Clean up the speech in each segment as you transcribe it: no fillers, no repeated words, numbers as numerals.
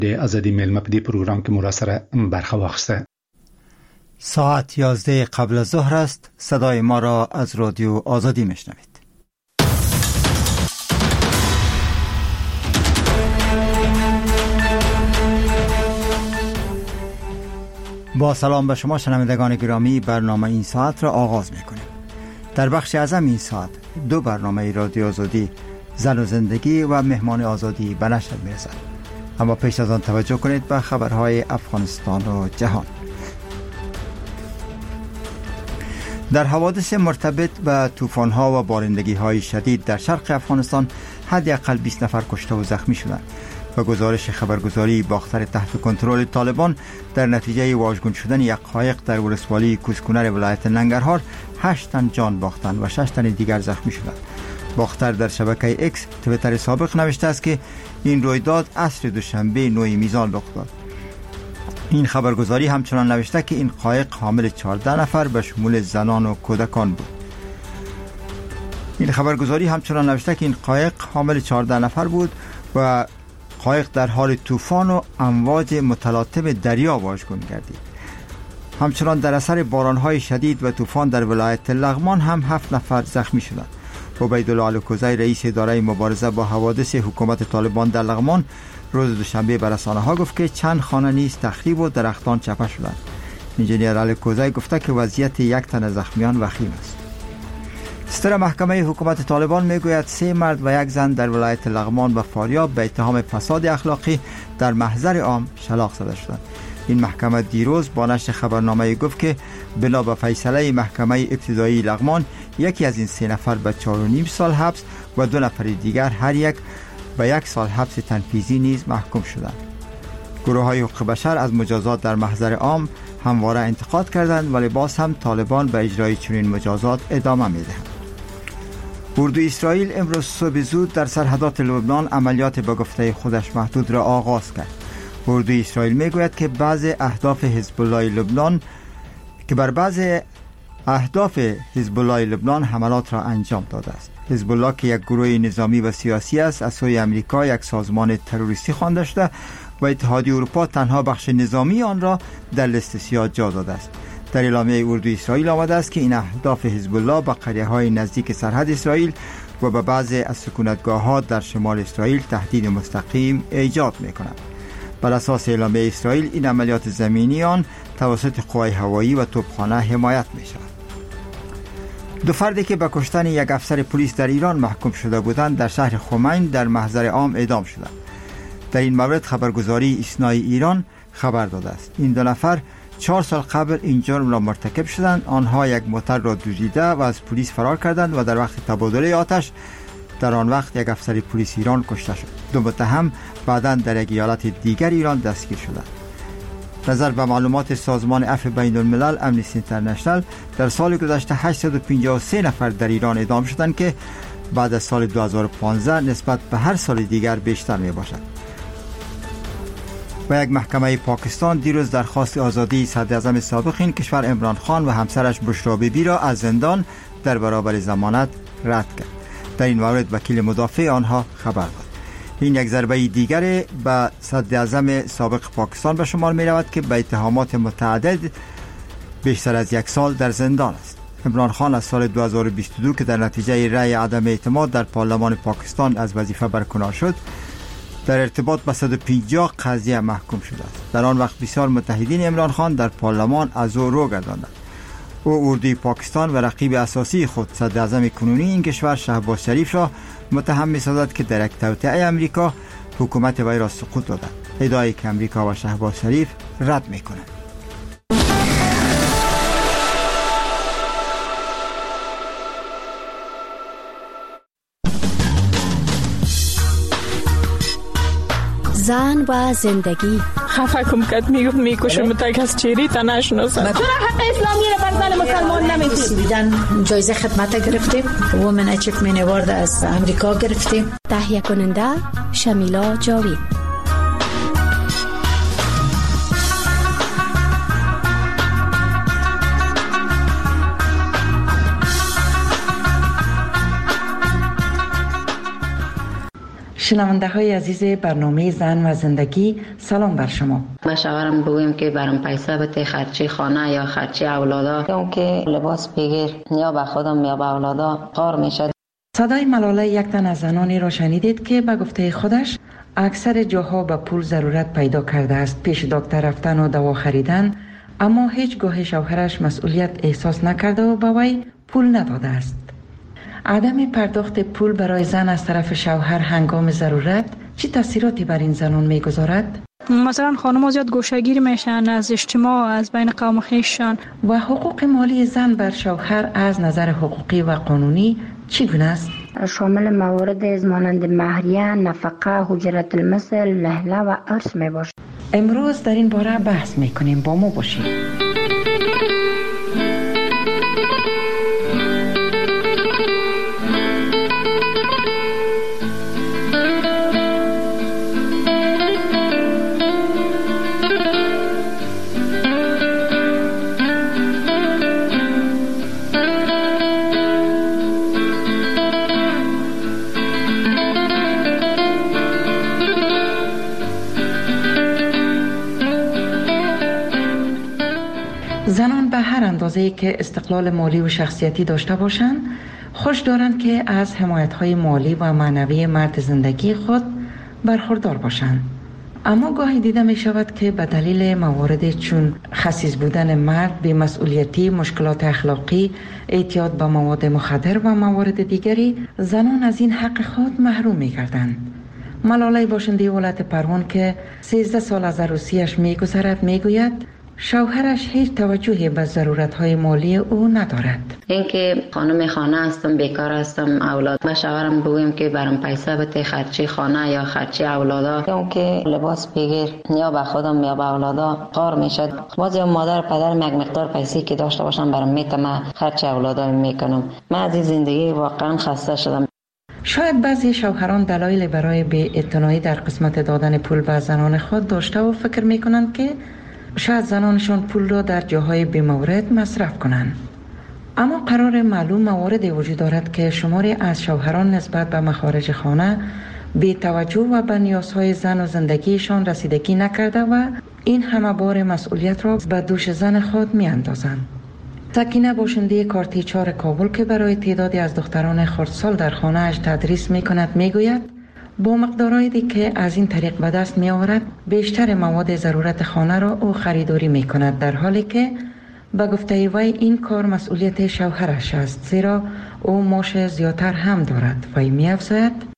از دې میلمه په دې پروګرام کې مو سره برخه واخیسته. ساعت 11 قبل از ظهر است. صدای ما را از رادیو آزادی میشنوید. با سلام به شما شنوندگان گرامی، برنامه این ساعت را آغاز میکنیم. در بخش اعظم این ساعت 2 برنامه رادیو آزادی، زن و زندگی و مهمان آزادی به نشر میرسد. اما پیش از آن توجه کنید به خبرهای افغانستان و جهان. در حوادث مرتبط به طوفان‌ها و بارندگی‌های شدید در شرق افغانستان حداقل 20 نفر کشته و زخمی شدند. و گزارش خبرگزاری باختر تحت کنترل طالبان در نتیجه واژگون شدن یک قایق در ولسوالی کوسکونر ولایت ننگرهار 8 تن جان باختند و 6 تن دیگر زخمی شدند. باختر در شبکه اکس تویتر سابق نوشته است که این رویداد عصر دوشنبه 9 میزان رخ داد. این خبرگزاری همچنان نوشته که این قایق حامل 14 نفر به شمول زنان و کودکان بود. این خبرگزاری همچنان نوشته که این قایق حامل 14 نفر بود و قایق در حال طوفان و امواج متلاطم دریا واژگون گردید. همچنان در اثر بارانهای شدید و طوفان در ولایت لغمان هم 7 نفر زخمی شدند. عبیدالله الکوزی رئیس اداره مبارزه با حوادث حکومت طالبان در لغمان روز دوشنبه به رسانه‌ها گفت که چند خانه نیز تخریب و درختان چپه شدند. انجینیر الکوزی گفته که وضعیت 1 تن از زخمیان وخیم است. صدر محکمه حکومت طالبان میگوید 3 مرد و 1 زن در ولایت لغمان و فاریاب به اتهام فساد اخلاقی در محضر عام شلاق زده شدند. این محکمه دیروز با نشر خبرنامه گفت که بنا به فیصله محکمه ابتدایی لغمان یکی از این 3 نفر به 4.5 سال حبس و 2 نفر دیگر هر یک به 1 سال حبس تنفیذی نیز محکوم شدند. گروه‌های حقوق بشر از مجازات در محضر عام همواره انتقاد کردند ولی باز هم طالبان به اجرای چنین مجازات ادامه می‌دهند. اردوی اسرائیل امروز صبح زود در سرحدات لبنان عملیات به گفته خودش محدود را آغاز کرد. اردوی اسرائیل میگوید که بعضی اهداف حزب الله لبنان حزب الله لبنان حملات را انجام داده است. حزب الله که یک گروه نظامی و سیاسی است از سوی امریکا یک سازمان تروریستی خوانده شده و اتحادیه اروپا تنها بخش نظامی آن را در لیست سیاه جا داده است. در اعلامیه اردوی اسرائیل آمده است که این اهداف حزب الله به قریه‌های نزدیک سرحد اسرائیل و به بعضی از سکونتگاه‌ها در شمال اسرائیل تهدید مستقیم ایجاد می‌کنند. بر اساس اعلامیه اسرائیل این عملیات زمینی آن توسط قوای هوایی و توپخانه حمایت می‌شود. 2 فردی که به کشتن یک افسر پلیس در ایران محکوم شده بودند در شهر خمین در محضر عام اعدام شدند. در این مورد خبرگزاری ایسنای ایران خبر داده است. این 2 نفر 4 سال قبل این جرم را مرتکب شدند. آنها یک موتر را دزدیده و از پلیس فرار کردند و در وقت تبادله آتش در آن وقت یک افسر پلیس ایران کشته شد. 2 متهم بعداً در یک ایالت دیگر ایران دستگیر شدند. نظر به معلومات سازمان عفو بین الملل امنیستی اینترنشنال در سال گذشته 853 نفر در ایران اعدام شدند که بعد از سال 2015 نسبت به هر سال دیگر بیشتر می باشد. و یک محکمه پاکستان دیروز درخواست آزادی صدر اعظم سابق این کشور عمران خان و همسرش بشرا بیبی را از زندان در برابر ضمانت رد کرد. در این مورد وکیل مدافع آنها خبر داد. این یک ضربه دیگر به صدر اعظم سابق پاکستان به شمار می رود که به اتهامات متعدد بیشتر از 1 سال در زندان است. عمران خان از سال 2022 که در نتیجه رأی عدم اعتماد در پارلمان پاکستان از وظیفه برکنار شد در ارتباط با 150 قضیه محکوم شده است. در آن وقت بسیار متحدین عمران خان در پارلمان از او رو گرداندند. او اردوی پاکستان و رقیب اساسی خود صدر اعظم کنونی این کشور شهباز شریف را متهم می‌سازد که در یک توطئه امریکا حکومت وی را سقوط داده. ادعایی که امریکا و شهباز شریف رد می‌کنند. زن و زندگی خفه کم کد میکشم تا کس چیری تا نشناسم. چرا حق اسلامی را بر زن مسلمان نمیدید؟ دیدن جایزه خدمت گرفتیم. وومن اچیومنت اوارد از امریکا گرفتیم. تهیه کننده شمیلا جاوید. شنونده های عزیز برنامه زن و زندگی، سلام بر شما. با شوهرم بگویم که برام پیسه بده خرچی خانه یا خرچی اولادا، اون که لباس بگیر یا به خودم یا به اولادا قار میشه. صدای ملاله یک تن از زنانی را شنیدید که به گفته خودش اکثر جاها به پول ضرورت پیدا کرده است، پیش دکتر رفتن و دوا خریدن، اما هیچگاه شوهرش مسئولیت احساس نکرده و به وی پول نداده است. عدم پرداخت پول برای زن از طرف شوهر هنگام ضرورت چه تاثیراتی بر این زنان میگذارد؟ مثلا خانم‌ها زیاد گوشه‌گیر میشن از اجتماع، از بین قوم خویششان. و حقوق مالی زن بر شوهر از نظر حقوقی و قانونی چگونه است؟ شامل موارد مانند مهریه، نفقه، حجرت المثل، لهله و ارث می باشد. امروز در این باره بحث میکنیم، با ما باشید. زنان به هر اندازه‌ای که استقلال مالی و شخصیتی داشته باشند، خوش دارند که از حمایت‌های مالی و معنوی مرد زندگی خود برخوردار باشند. اما گاهی دیده می شود که به دلیل موارد چون خسیس بودن مرد، بی‌مسئولیتی، مشکلات اخلاقی، اعتیاد به مواد مخدر و موارد دیگری، زنان از این حق خود محروم می گردند. ملاله باشنده ولایت پروان که 13 سال از عروسیش می گذرد می گوید شوهرش هیچ توجهی به ضرورت‌های مالی او ندارد. اینکه خانم خانه هستم، بیکار هستم، اولاد، با شوهرم بگویم که برام پیسه بده خرچی خانه یا خرچی اولادا، اون که لباس بگیر یا به خودم یا به اولادا قار میشه. بعضی مادر پدر یک مقدار پیسه که داشته باشم برام میتم خرچی اولادا میکنم. من از این زندگی واقعا خسته شدم. شاید بعضی شوهران دلایل برای بی‌اعتنایی در قسمت دادن پول به زنان خود داشته و فکر میکنند که شاید زنانشان پول را در جاهای بی‌مورد مصرف کنند. اما قرار معلوم مواردی وجود دارد که شماری از شوهران نسبت به مخارج خانه بی توجه و به نیازهای زن و زندگیشان رسیدگی نکرده و این همه بار مسئولیت را به دوش زن خود می اندازند. سکینه باشنده کارتیچار کابل که برای تعدادی از دختران خردسال در خانه اش تدریس می کند می گوید با مقدارهایی که از این طریق به دست می آورد بیشتر مواد ضرورت خانه را او خریداری می کند، در حالی که به گفته وی این کار مسئولیت شوهرش است، زیرا او معاش زیادتر هم دارد. وی می افزاید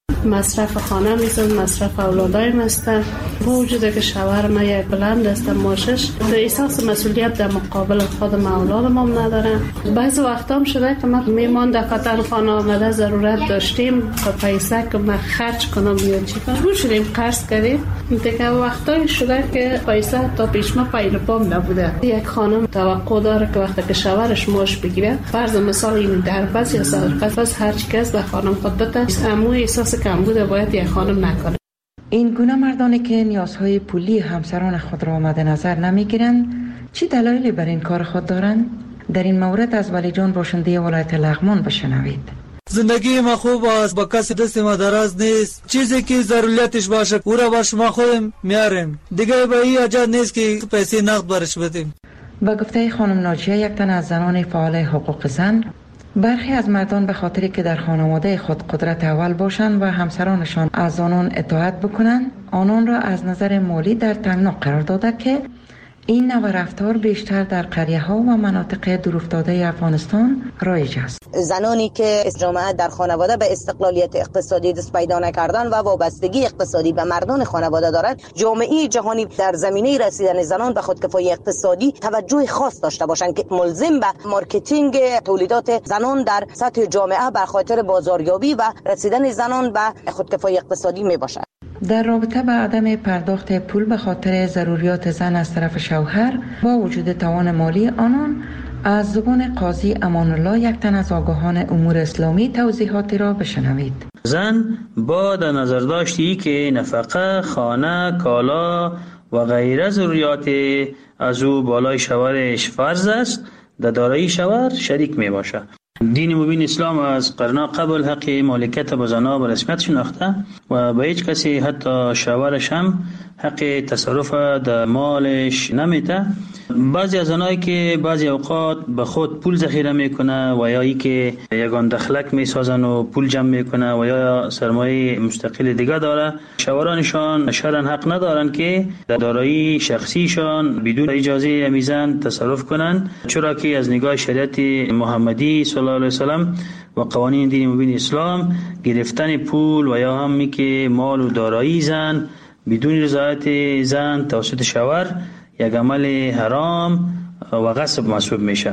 مصرف خانه میزن، مصرف اولادایم است. با وجود که شوهر ما یک بلند است معاشش، در احساس مسئولیت در مقابل خودم اولادم هم ندارم. بعضی وقتا هم شده که من میمان در قطر خانه آمده ضرورت داشتیم و پیسه که من خرج کنم یا چی کنم شدیم قرض کردیم. دیگه وقتایی شده که پیسه تا پیش ما پایل پام نبوده. یک خانم توقع داره که وقتی که شوهرش معاش بگیره، فرض مثال این در پس یا صدر پس هر کس به خانم خود بده، امو احساس کم بوده باید یک خانم نکنه. این گونه مردانی که نیازهای پولی همسران خود را مد نظر نمیگیرند چی دلایلی بر این کار خود دارند؟ در این مورد از ولی جان باشنده ولایت لغمان بشنوید. زندگی ما خوب است، با کسی دست ما دراز نیست. چیزی که ضرورتش باشه او را باش ما خودم میاریم، دیگه به این حاجت نیست که پیسه نقد برش بدیم. با گفته خانم ناجیه، یک تن از زنان فعال حقوق زن، برخی از مردان به خاطری که در خانواده خود قدرت اول باشند و همسرانشان از آنان اطاعت بکنند، آنان را از نظر مالی در تنگنا قرار داده که این نوع رفتار بیشتر در قریه ها و مناطق دورافتاده افغانستان رایج است. زنانی که جامعه در خانواده به استقلالیت اقتصادی دست پیدا نکردن و وابستگی اقتصادی به مردان خانواده دارد، جامعه جهانی در زمینه رسیدن زنان به خودکفایی اقتصادی توجه خاص داشته باشند که ملزم به مارکتینگ تولیدات زنان در سطح جامعه به خاطر بازاریابی و رسیدن زنان به خودکفایی اقتصادی می باشد. در رابطه با عدم پرداخت پول به خاطر ضروریات زن از طرف شوهر با وجود توان مالی آنان، از زبان قاضی امان الله، یک تن از آگاهان امور اسلامی، توضیحاتی را بشنوید. زن با در نظر داشتی که نفقه، خانه، کالا و غیره ضروریات از او بالای شوهرش فرض است، در دارایی شوهر شریک می باشه. دین مبین اسلام از قرن قبل حق مالکیت به زنها به رسمیت شناخته و به هیچ کسی حتی شوهرش هم حق تصرف در مالش نمیده. بعضی از زنایی که بعضی اوقات به خود پول ذخیره میکنه و یا ای که یگان دخلک میسازن و پول جمع میکنه و یا سرمایه مستقل دیگه داره، شوهرانشان شرعاً حق ندارن که در دارایی شخصیشان بدون اجازه امیزن تصرف کنن، چرا که از نگاه شریعت محمدی صلی الله علیه وسلم و قوانین دین مبین اسلام گرفتن پول و یا همی که مال و دارایی زن بدون رضایت زن توسط شوهر یک عمل حرام و غصب محسوب میشه.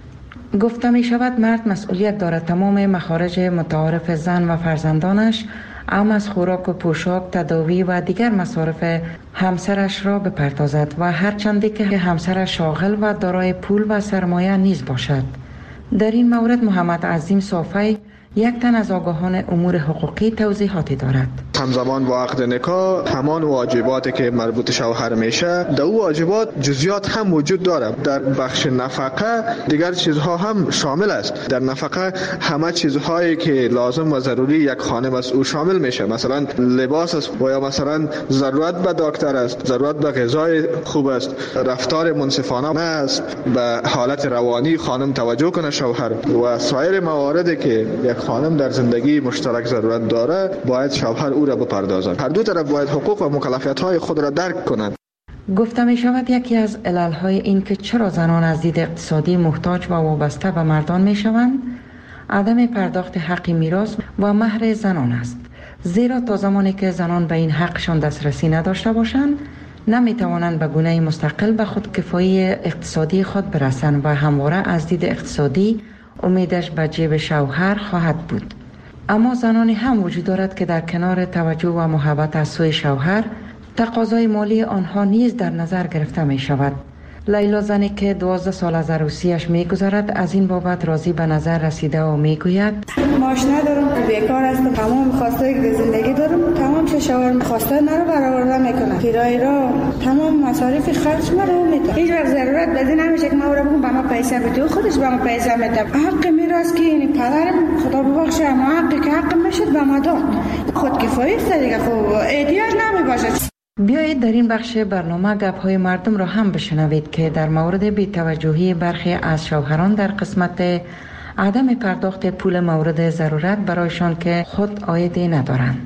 گفته می شود مرد مسئولیت دارد تمام مخارج متعارف زن و فرزندانش، ام از خوراک و پوشاک، تداوی و دیگر مصارف همسرش را بپردازد و هرچندی که همسرش شاغل و دارای پول و سرمایه نیز باشد. در این مورد محمد عظیم صافی، یک تن از آگاهان امور حقوقی، توضیحاتی دارد. همزمان با عقد نکاح همان واجباتی که مربوط شوهر میشه، در او واجبات جزئیات هم وجود دارد. در بخش نفقه دیگر چیزها هم شامل است. در نفقه همه چیزهایی که لازم و ضروری یک خانم است او شامل میشه، مثلا لباس است و یا مثلا ضرورت به دکتر است، ضرورت به غذای خوب است، رفتار منصفانه است، به حالت روانی خانم توجه کنه شوهر و سایر مواردی که یک خانم در زندگی مشترک ضرورت داره باید شوهر او را بپردازد. هر دو طرف باید حقوق و مکلفیت‌های خود را درک کنند. گفته می شود یکی از علل‌های این که چرا زنان از دید اقتصادی محتاج و وابسته به مردان می شوند، عدم پرداخت حق میراث و مهر زنان است. زیرا تا زمانی که زنان به این حقشان دسترسی نداشته باشند، نمی توانند به گونه مستقل به خودکفایی اقتصادی خود برسند و همواره از دید اقتصادی امیدش به جیب شوهر خواهد بود. اما زنانی هم وجود دارد که در کنار توجه و محبت از سوی شوهر، تقاضای مالی آنها نیز در نظر گرفته می شود. لیلا زنی که 12 سال از عروسیش می گذرد از این بابت راضی به نظر رسیده و می گوید معاش ندارم، بیکار هستم، تمام خواسته که زندگی دارم، تمام چه شوهر خواسته مرا برآورده میکنه، کرایه را تمام مصارف خرج مرا میده. هیچ وقت ضرورت بده نمیشه که ما رو بگم به ما پیسه بده، خودش به ما پیسه میده. حق میراث که این پدرم خدا ببخشه اما حقی که حق میشد به ما داد. خودکفایی است دیگه، خب احتیاج نمیباشه. بیایید در این بخش برنامه گپ‌های مردم را هم بشنوید که در مورد بی‌توجهی برخی از شوهران در قسمت عدم پرداخت پول مورد ضرورت برایشان که خود عایدی ندارند.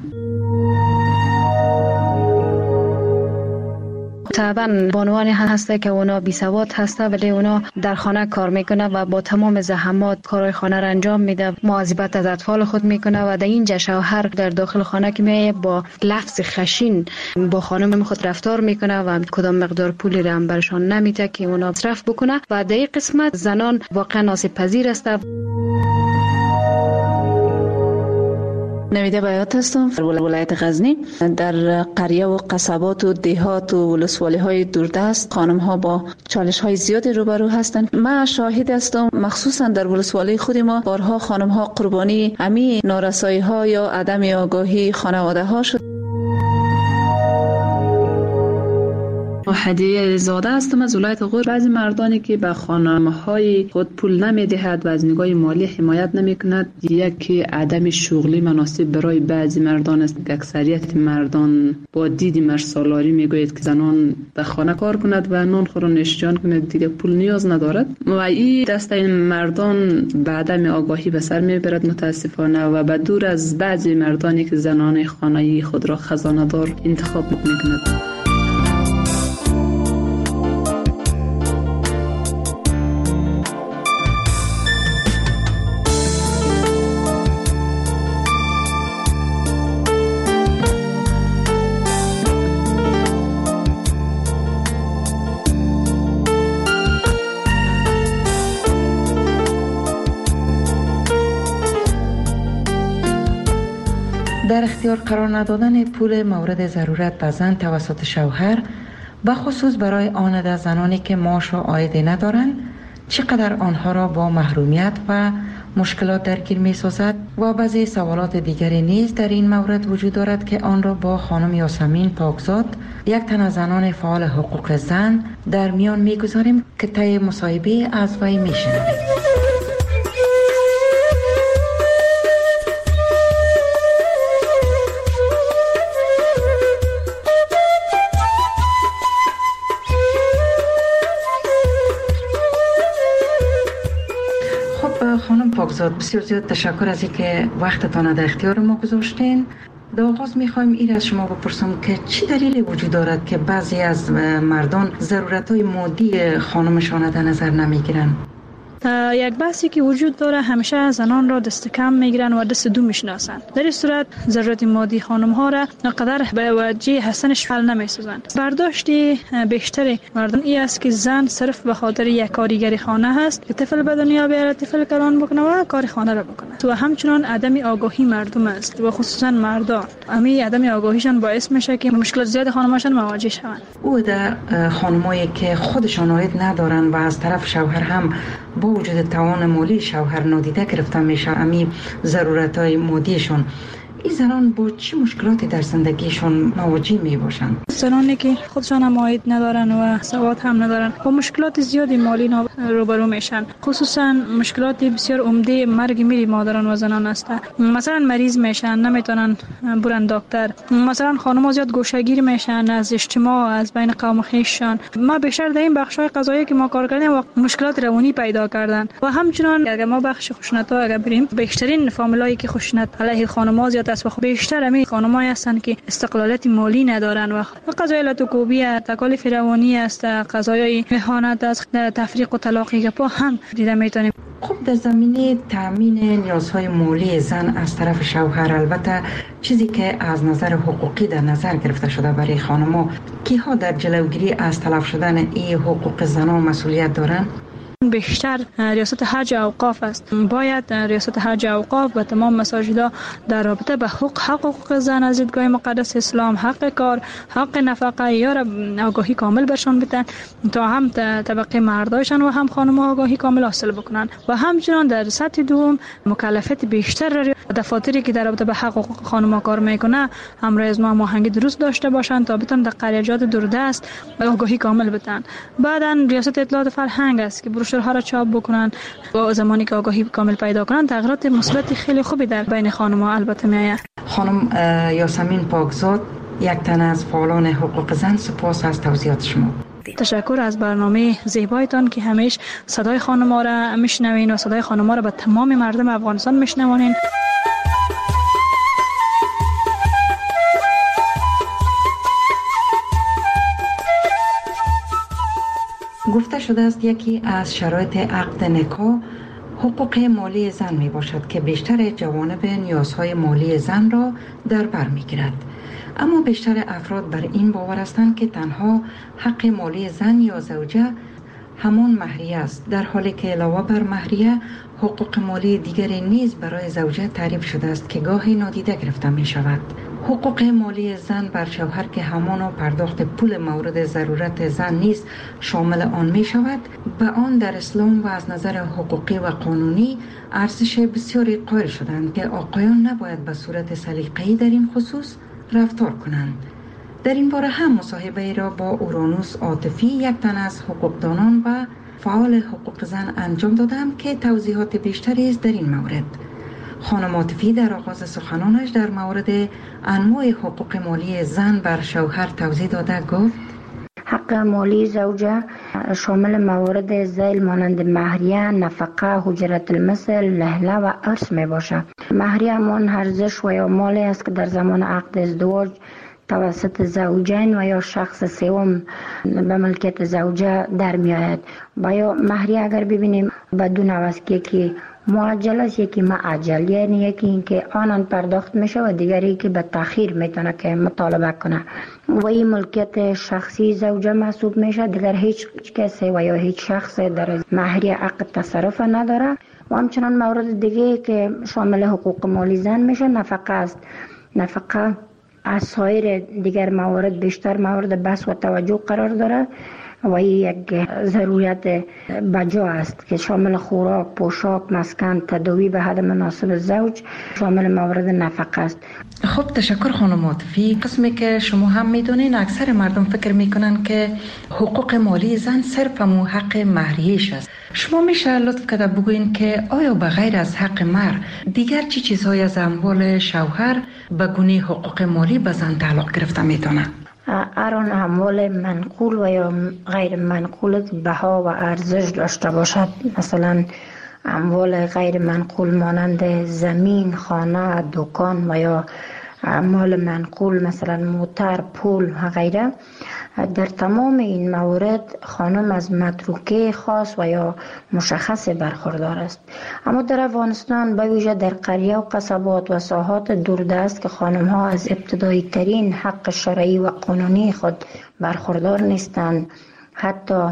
طبعا بانوانی هسته که اونا بی سواد هسته ولی اونا در خانه کار میکنه و با تمام زحمات کارهای خانه را انجام میده، مواظبت از اطفال خود میکنه و در اینجا شوهر در داخل خانه که میه با لفظ خشین با خانم خود رفتار میکنه و کدام مقدار پولی را هم برشان نمیده که اونا مصرف بکنه و در این قسمت زنان واقعا آسیب پذیر است. نویده بیات هستم در ولایت غزنی. در قریه و قصبات و دهات و ولسوالی های دوردست خانم ها با چالش های زیادی روبرو هستند. من شاهد هستم مخصوصا در ولسوالی خود ما بارها خانم ها قربانی همین نارسایی ها یا عدم آگاهی خانواده ها شد. هدیه زاده هستم از ولایت غور. بعضی مردانی که به خانم‌های خود پول نمی‌دهد و از نگاه مالی حمایت نمی‌کند، یکی عدم شغلی مناسب برای بعضی مردان است. اکثریت مردان با دید مرسالاری میگوید که زنان به خانه کار کند و نان خور و نوش جان کند، دیگه پول نیاز ندارد و این دست این مردان به عدم آگاهی به سر میبرد متاسفانه و به دور از بعضی مردانی که زنان خانه‌ای خود را خزانه‌دار انتخاب می‌کند. در اختیار قرار ندادن پول مورد ضرورت به زن توسط شوهر، به خصوص برای آن زنانی که معاش و عایدی ندارند، چقدر آنها را با محرومیت و مشکلات درگیر می سازد و بعضی سوالات دیگری نیز در این مورد وجود دارد که آن را با خانم یاسمین پاکزاد، یک تن از زنان فعال حقوق زن، در میان می گذاریم که طی مصاحبه از وی می شنوید. پاکزاد، بسیار زیاد تشکر از اینکه وقتتان در اختیار ما گذاشتین. در آغاز میخوایم این از شما بپرسم که چی دلیلی وجود دارد که بعضی از مردان ضرورت‌های مادی خانمشان در نظر نمیگیرن؟ یک بحثی که وجود داره، همیشه زنان را دست کم میگیرن و دست دو میشناسن. در این صورت ضرورت مادی خانم ها را نقدر به وجه هستنش حل نمیسازند. برداشت بیشتر مردم این است که زن صرف به خاطر یک کارگر خانه هست که طفل به دنیا بیاره، طفل کلان بکنه و کار خانه را بکنه. و همچنان عدم آگاهی مردم است و خصوصا مردان. همین عدم آگاهیشان باعث میشه که مشکلات زیاد خانماشان مواجه شوند. او در خانمایی که خودشان عاید ندارن و از طرف شوهر هم با وجود توان مالی شوهر نادیده گرفته میشه امی ضرورت‌های مادیشون، این زنان با چه مشکلاتی در زندگیشون مواجه می باشند؟ زنانی که خودشان هم عاید ندارن و سواد هم ندارن با مشکلات زیادی مالی روبرو میشن. خصوصا مشکلات بسیار عمده مرگ میری مادران و زنان است. مثلا مریض میشن، نمیتونن برن دکتر. مثلا خانم‌ها زیاد گوشه‌گیر میشن از اجتماع، از بین قوم خویششان. ما بیشتر در این بخش‌های قضایی که ما کار کردیم و مشکلات روانی پیدا کردن. و همچنان اگر ما بخش خشونت‌ها اگر بریم، بیشترین فامیلایی که خشونت علیه خانم‌ها زیاد است و بیشتر همین خانم‌ها هستند که استقلالیت مالی ندارن و قضایای لطوکوبی، تکالیف روانی است، قضایای اهانت است، تفریق و طلاق گپا هم دیده میتونیم. خب در زمینه تامین نیازهای مالی زن از طرف شوهر، البته چیزی که از نظر حقوقی در نظر گرفته شده برای خانم‌ها، کیها در جلوگیری از تلف شدن این حقوق زنان مسئولیت دارند؟ بیشتر ریاست حج اوقاف است. باید ریاست حج اوقاف به تمام مساجدها در رابطه به حقوق زن از دیدگاه مقدس اسلام، حق کار، حق نفقه یا آگاهی کامل برشان بدن تا هم طبقه مردایشان و هم خانم‌ها آگاهی کامل حاصل بکنن و همچنان در سطح دوم مکلفیت بیشتر دفاتری که در رابطه به حقوق خانم‌ها کار میکنه همراه از ما هماهنگی درست داشته باشند تا بتونن در قریه‌جات دوردست آگاهی کامل بدن. بعداً ریاست اطلاعات فرهنگ است که بروشورها را چاپ بکنن و زمانی که آگاهی کامل پیدا کنن تغییرات مثبت خیلی خوبی در بین خانم‌ها البته میآید. خانم یاسمین پاکزاد، یک تن از فعالان حقوق زن، سپاس از توضیحات شما. تشکر از برنامه زیبایتان که همیشه صدای خانم‌ها را میشنوین و صدای خانم‌ها را به تمام مردم افغانستان میشنوانین. گفته شده است یکی از شرایط عقد نکاح حقوق مالی زن می باشد که بیشتر جوانب نیازهای مالی زن را در بر می گیرد. اما بیشتر افراد بر این باور هستند که تنها حق مالی زن یا زوجه همان مهریه است، در حالی که علاوه بر مهریه حقوق مالی دیگری نیز برای زوجه تعریف شده است که گاهی نادیده گرفته می شود. حقوق مالی زن بر شوهر که همان پرداخت پول مورد ضرورت زن نیز شامل آن می شود، به آن در اسلام و از نظر حقوقی و قانونی ارزش بسیاری قائل شدند که آقایان نباید به صورت سلیقه‌ای در این خصوص رفتار کنند. در این باره هم مصاحبه ای را با اورانوس عاطفی، یک تن از حقوقدانان و فعال حقوق زن انجام دادم که توضیحات بیشتری است در این مورد. خانم عاطفی در آغاز سخنانش در مورد انواع حقوق مالی زن بر شوهر توضیح داده گفت: حق مالی زوجه شامل موارد ذیل مانند مهریه، نفقه، حجرت المثل، لهله و ارث می باشد. مهریه همان ارزش و یا مالی است که در زمان عقد ازدواج توسط زوجین و یا شخص سوم به ملکیت زوجه در می آید. با یا مهریه اگر ببینیم بدون است که معجل است، یکی معجل، یعنی یکی اینکه آنان پرداخت میشه و دیگری که به تأخیر میتونه که مطالبه کنه و این ملکیت شخصی زوجه محسوب میشه. دیگر هیچ کسی و یا هیچ شخص در مهریه عقد تصرف نداره. و همچنان مورد دیگه که شامل حقوق مالی زن میشه نفقه است. نفقه از سایر دیگر موارد بیشتر مورد بحث و توجه قرار داره و یک ضرورت بجا است که شامل خوراک، پوشاک، مسکن، تداوی به حد مناسب زوج شامل موارد نفقه است. خب تشکر خانم عاطفی. قسمی که شما هم میدونین اکثر مردم فکر میکنن که حقوق مالی زن صرف همون حق مهریه‌اش است. شما میشه لطف کرده بگوین که آیا به غیر از حق مهر دیگر چی چیزهای از اموال شوهر به گونه حقوق مالی به زن تعلق گرفته میتونه؟ هر آن اموال منقول و یا غیر منقول بها و ارزش داشته باشد، مثلا اموال غیر منقول مانند زمین، خانه، دکان و یا مال منقول مثلا موتر، پول و غیره. در تمام این موارد خانم از متروکه خاص و یا مشخص برخوردار است. اما در افغانستان به ویژه در قریه و قصبات و ساحات دوردست که خانم ها از ابتدایی ترین حق شرعی و قانونی خود برخوردار نیستند، حتی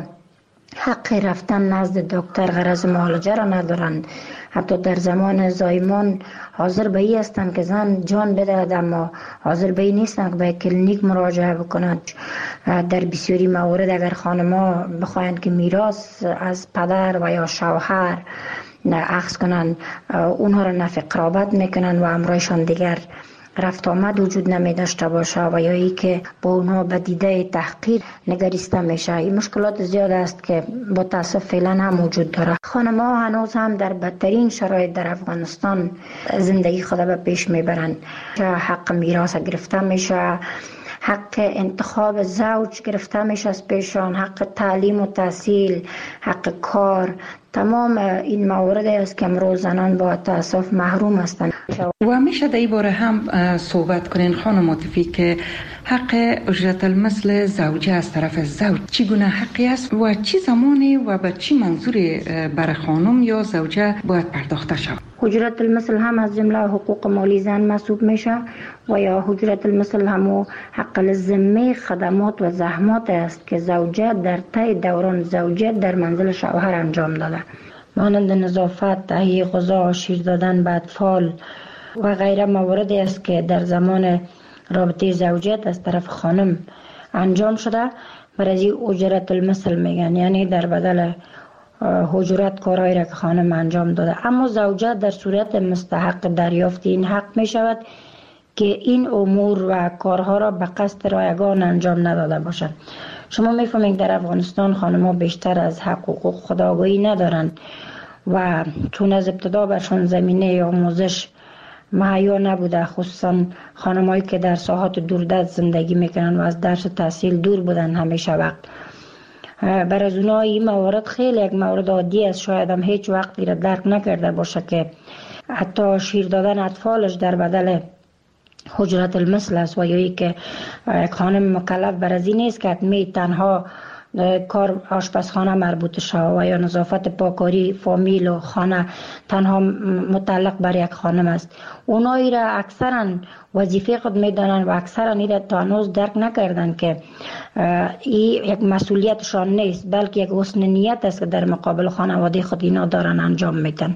حق رفتن نزد دکتر غرض معالجه را ندارند، حتی در زمان زایمان حاضر به این هستند که زن جان بدهد اما حاضر به این نیستند که به کلینیک مراجعه بکنند. در بسیاری موارد اگر خانم‌ها بخواهند که میراث از پدر و یا شوهر اخذ کنند، اونها را نفی قرابت میکنند و امرایشان دیگر رفت آمد وجود نمی داشته باشه و یا ای که با اونها به دیده تحقیر نگریسته میشه. این مشکلات زیاد است که با تاسف فعلا هم وجود داره. خانم ها هنوز هم در بدترین شرایط در افغانستان زندگی خود به پیش میبرند. حق میراث گرفته میشه، حق انتخاب زوج گرفته میشه از پیشان، حق تعلیم و تحصیل، حق کار. تمام این موارد است که امروز زنان با تاسف محروم هستند. و میشه در این باره هم صحبت کنین خانم عاطفی که حق اجرت المثل زوجه از طرف زوج چگونه حقی است و چی زمانی و به چی منظوری برای خانم یا زوجه باید پرداخته شود؟ اجرت المثل هم از جمله حقوق مالی زن محسوب میشه و یا اجرت المثل هم حق الذمه خدمات و زحمات است که زوجه در طی دوران زوجیت در منزل شوهر انجام داده، مانند نظافت، تهیه غذا، شیر دادن به اطفال و غیره مواردی است که در زمان رابطه زوجیت از طرف خانم انجام شده. برای اجرت المثل میگن، یعنی در بدل اجرت کارهایی را که خانم انجام داده. اما زوجه در صورت مستحق دریافت این حق می شود که این امور و کارها را به قصد رایگان انجام نداده باشد. شما میفهمید در افغانستان خانم‌ها بیشتر از حق و حقوق خود آگاهی ندارند و چون از ابتدا برشان زمینه آموزش مهیا نبوده، خصوصا خانم‌هایی که در ساحات دوردست زندگی میکنن و از درس و تحصیل دور بودن همیشه وقت. برای از اونها این موارد خیلی یک مورد عادی است، شاید هم هیچ وقتی را درک نکرده باشه که حتی شیر دادن اطفالش در بدل اجرت المثل است و یا ای که یک خانم مکلف بر از این نیست که حتمی تنها کار آشپزخانه مربوط شود و یا نظافت پاکاری فامیل و خانه تنها متعلق بر یک خانم است. اونایی را اکثرا وظیفه خود میدانند و اکثرا این را تا هنوز درک نکردند که این یک مسئولیتشان نیست، بلکه یک حسن نیت است که در مقابل خانواده خود اینا دارن انجام میدن.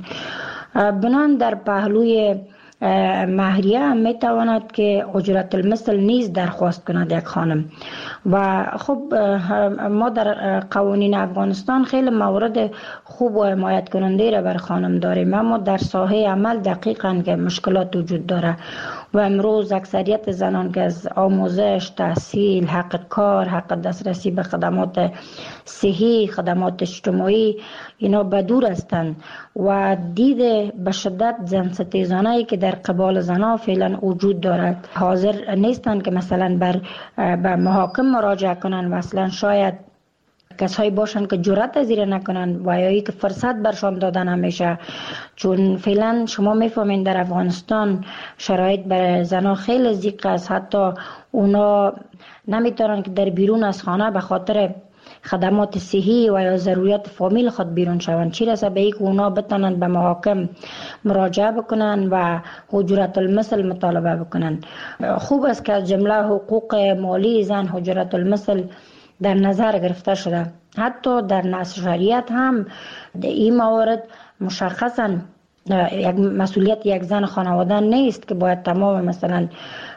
بنان در پهلوی مهریه هم میتواند که اجرت المثل نیز درخواست کند یک خانم. و خب ما در قوانین افغانستان خیلی موارد خوب و حمایت کننده را بر خانم داریم، اما در ساحه عمل دقیقاً که مشکلات وجود داره و امروز اکثریت زنان که از آموزش، تحصیل، حق کار، حق دسترسی به خدمات صحی، خدمات اجتماعی اینا بدور هستند و دید به شدت زن ستیزانه‌ای که در قبال زنها فعلا وجود دارد حاضر نیستند که مثلا به محاکم مراجعه کنند و اصلا شاید کسایی باشند که جرأت از این نکنند و یا که فرصت برشان دادن همیشه. چون فعلا شما میفهمین در افغانستان شرایط برای زنها خیلی ضیق است، حتی اونا نمیتونن که در بیرون از خانه به خاطر خدمات صحی و یا ضروریات فامیل خود بیرون شوند، چی رسه به اینکه اونا بتونن به محاکم مراجعه بکنن و اجرت المثل مطالبه بکنن. خوب است که از جمله حقوق مالی زن اجرت المثل در نظر گرفته شده. حتی در نص شریعت هم این موارد مشخصا یک مسئولیت یک زن خانواده نیست که باید تمام مثلا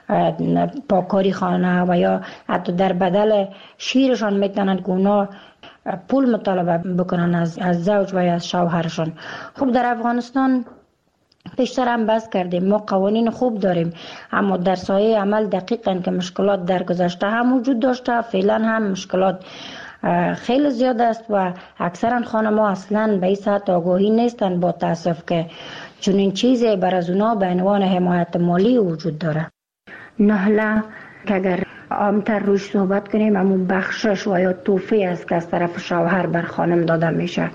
پاکاری خانه و یا حتی در بدل شیرشان میتونند که اونا پول مطالبه بکنن از زوج و یا از شوهرشان. خب در افغانستان پیشتر هم بحث کردیم، ما قوانین خوب داریم اما در سایه عمل دقیقاً که مشکلات در گذشته هم وجود داشته، فعلا هم مشکلات خیلی زیاد است و اکثرا خانم‌ها اصلا به این سطح آگاهی نیستند با تاسف که چنین چیزی بر از اونا به عنوان حمایت مالی وجود داره. نهله که اگر عامتر روش صحبت کنیم، همون بخشش و یا توفی است که از طرف شوهر بر خانم داده میشه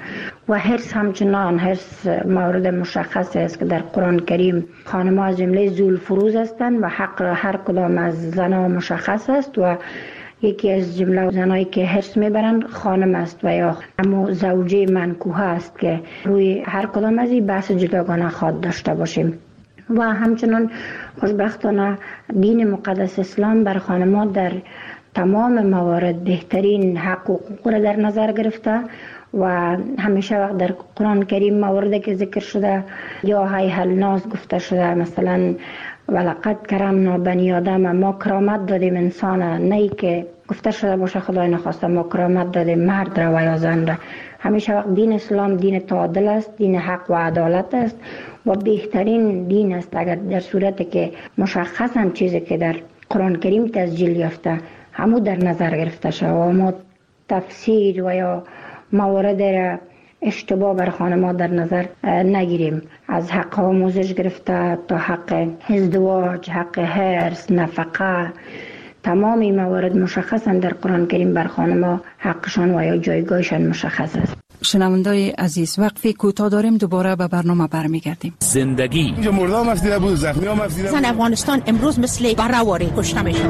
و حرص همچنان حرص مورد مشخص است که در قرآن کریم خانم‌ها از جمله ذوالفروز هستند و حق هر کدام از زنها مشخص است و یکی از جمله زنایی که حرص میبرند خانم است و یا همو زوجه منکوحه است که روی هر کدام از این بحث جداگانه خواهد داشته باشیم. و همچنان خوشبختانه دین مقدس اسلام بر خانم‌ها در تمام موارد بهترین حق و حقوق را در نظر گرفته و همیشه وقت در قرآن کریم مواردی که ذکر شده یا هی الناس گفته شده، مثلا ولقد کرمنا بنی آدم، ما کرامت دادیم انسان، نه ای که گفته شده باشه خدای نخواسته ما کرامت دادیم مرد را و یا زن را. همیشه وقت دین اسلام دین تعادل است، دین حق و عدالت است و بهترین دین است. اگر در صورتی که مشخصا چیزی که در قرآن کریم تسجیل یافته همو در نظر گرفته شد و ما تفسیر و یا موارد را اشتباه بر خانم‌ها در نظر نگیریم، از حق آموزش گرفته تا حق ازدواج، حق حرص، نفقه، تمام این موارد مشخصا در قرآن کریم بر خانم‌ها حقشان و یا جایگاهشان مشخص است. شنوندای عزیز، وقفی کوتاه داریم، دوباره به برنامه برمیگردیم. زندگی مردم افسیده بود، زخمی هم افسیده بود. زن افغانستان امروز مثل بره‌واری کشته میشن.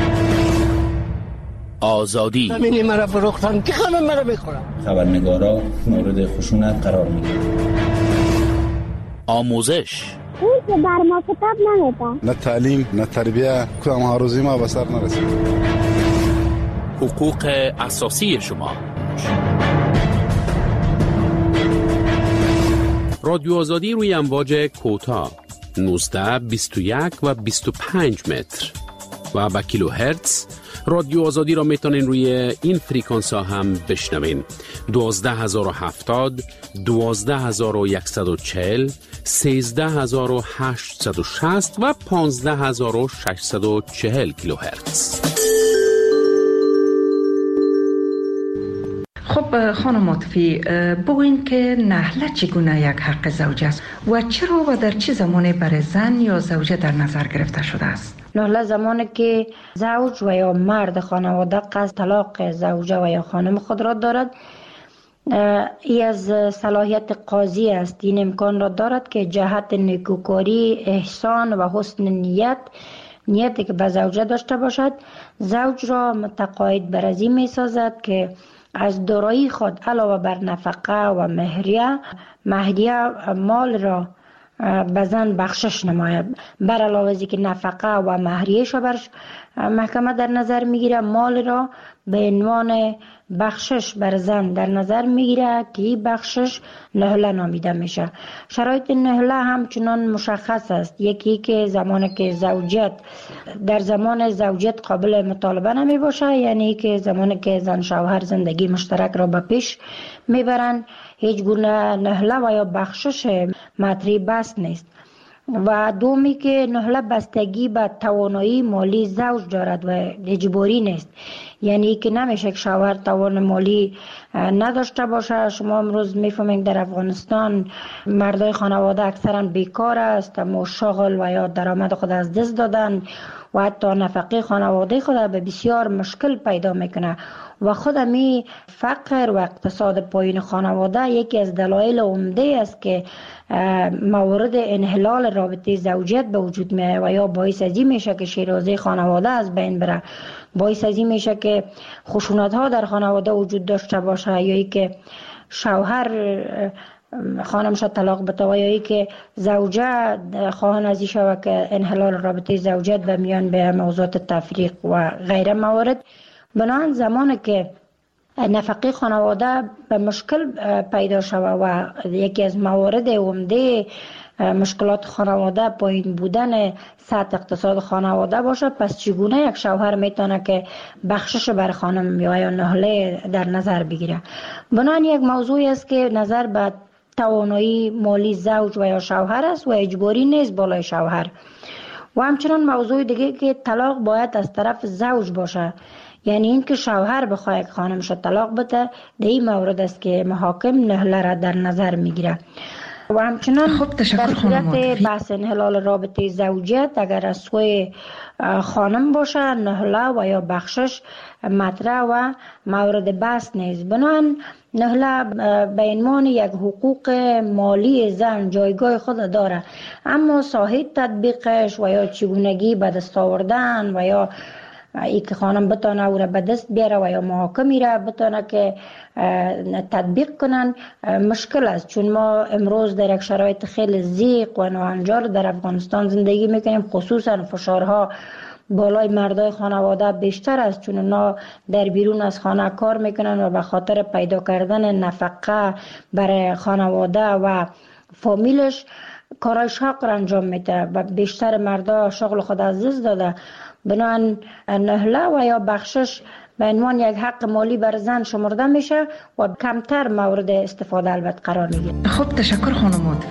آزادی زمینی مرا فروختن که خانم مرا بخورم. خبرنگارا مورد خشونت قرار میگیرن. آموزش اون که بر ما کتاب نمیده، نه تعلیم نه تربیه، کدام ها روزی ما به سر نرسید. حقوق اساسی شما. رادیو آزادی روی امواج کوتاه 19 21 و 25 متر و با کیلو هرتز. رادیو آزادی را میتونین روی این فریکانس ها هم بشنوین: 12070 12140 13860 و 15640 کیلوهرتز. خب خانم عاطفی، بگوین که نهله چگونه یک حق زوج است و چرا و در چه زمانی برای زن یا زوجه در نظر گرفته شده است؟ نهله زمانی که زوج و یا مرد خانواده قصد طلاق زوجه و یا خانم خود را دارد، ای از صلاحیت قاضی است. این امکان را دارد که جهت نیکوکاری، احسان و حسن نیتی که به زوجه داشته باشد، زوج را متقاعد بر از این می سازد که از دارایی خود علاوه بر نفقه و مهریه مال را به زن بخشش نماید. بر علاوه از که نفقه و مهریه‌اش بر محکمه در نظر میگیره، مال را به عنوان بخشش بر زن در نظر میگیره که این بخشش نهله نامیده میشه. شرایط نهله همچنان مشخص است. یکی که زمانی که زوجیت در زمان زوجیت قابل مطالبه نمی باشه، یعنی که زمانی که زن شوهر زندگی مشترک را به پیش میبرن، هیچ گونه نهله و یا بخشش مطرح بس نیست. و دومی که نهله بستگی به توانایی مالی زوج دارد و اجباری نیست، یعنی که نمیشه که شوهر توان مالی نداشته باشه. شما امروز میفهمید در افغانستان مردای خانواده اکثرا بیکار است، اما شغل و یا درآمد خود از دست دادن و حتی نفقه خانواده خود به بسیار مشکل پیدا میکنه و خود می فقر و اقتصاد پایین خانواده یکی از دلایل عمده است که موارد انحلال رابطه زوجیت به وجود میاد و یا باعث از این میشه که شیرازه خانواده از بین بره، باعث از این میشه که خشونت ها در خانواده وجود داشته باشه، یا ای که شوهر خانمش طلاق بده و یا ای که زوجه خواهان از این شوه که انحلال رابطه زوجیت به میان به موضوعات تفریق و غیره موارد. بنابراین زمانی که نفقه خانواده به مشکل پیدا شوه و یکی از موارد عمده مشکلات خانواده پایین بودن سطح اقتصاد خانواده باشه، پس چگونه یک شوهر میتونه که بخشش بر خانم یا نهله در نظر بگیره؟ بنابراین یک موضوعی است که نظر به توانایی مالی زوج و یا شوهر است و اجباری نیست بالای شوهر. و همچنان موضوع دیگه که طلاق باید از طرف زوج باشه، یعنی این که شوهر بخواه که خانمش طلاق بده، در این مورد است که محاکم نهله را در نظر میگیره. و همچنان در صورت بحث انحلال رابطه زوجیت اگر از سوی خانم باشه نهله و یا بخشش مطرح و مورد بحث نیست. بنابراین نهله به عنوان یک حقوق مالی زن جایگاه خود داره، اما ساحه تطبیقش و یا چگونگی به دست آوردن و یا ای که خانم بتونه او را به دست بیاره و یا محاکمی را بتونه که تطبیق کنن مشکل است، چون ما امروز در یک شرایط خیلی ضیق و ناهنجار در افغانستان زندگی میکنیم. خصوصا فشارها بالای مردای خانواده بیشتر است، چون اونا در بیرون از خانه کار میکنن و به خاطر پیدا کردن نفقه برای خانواده و فامیلش کارهای شاق را انجام میده و بیشتر مردا شغل خود از دست داده. بنابراین نهله و یا بخشش به عنوان یک حق مالی بر زن شمرده میشه و کمتر مورد استفاده البته قرار میگیره. خب تشکر خانمات.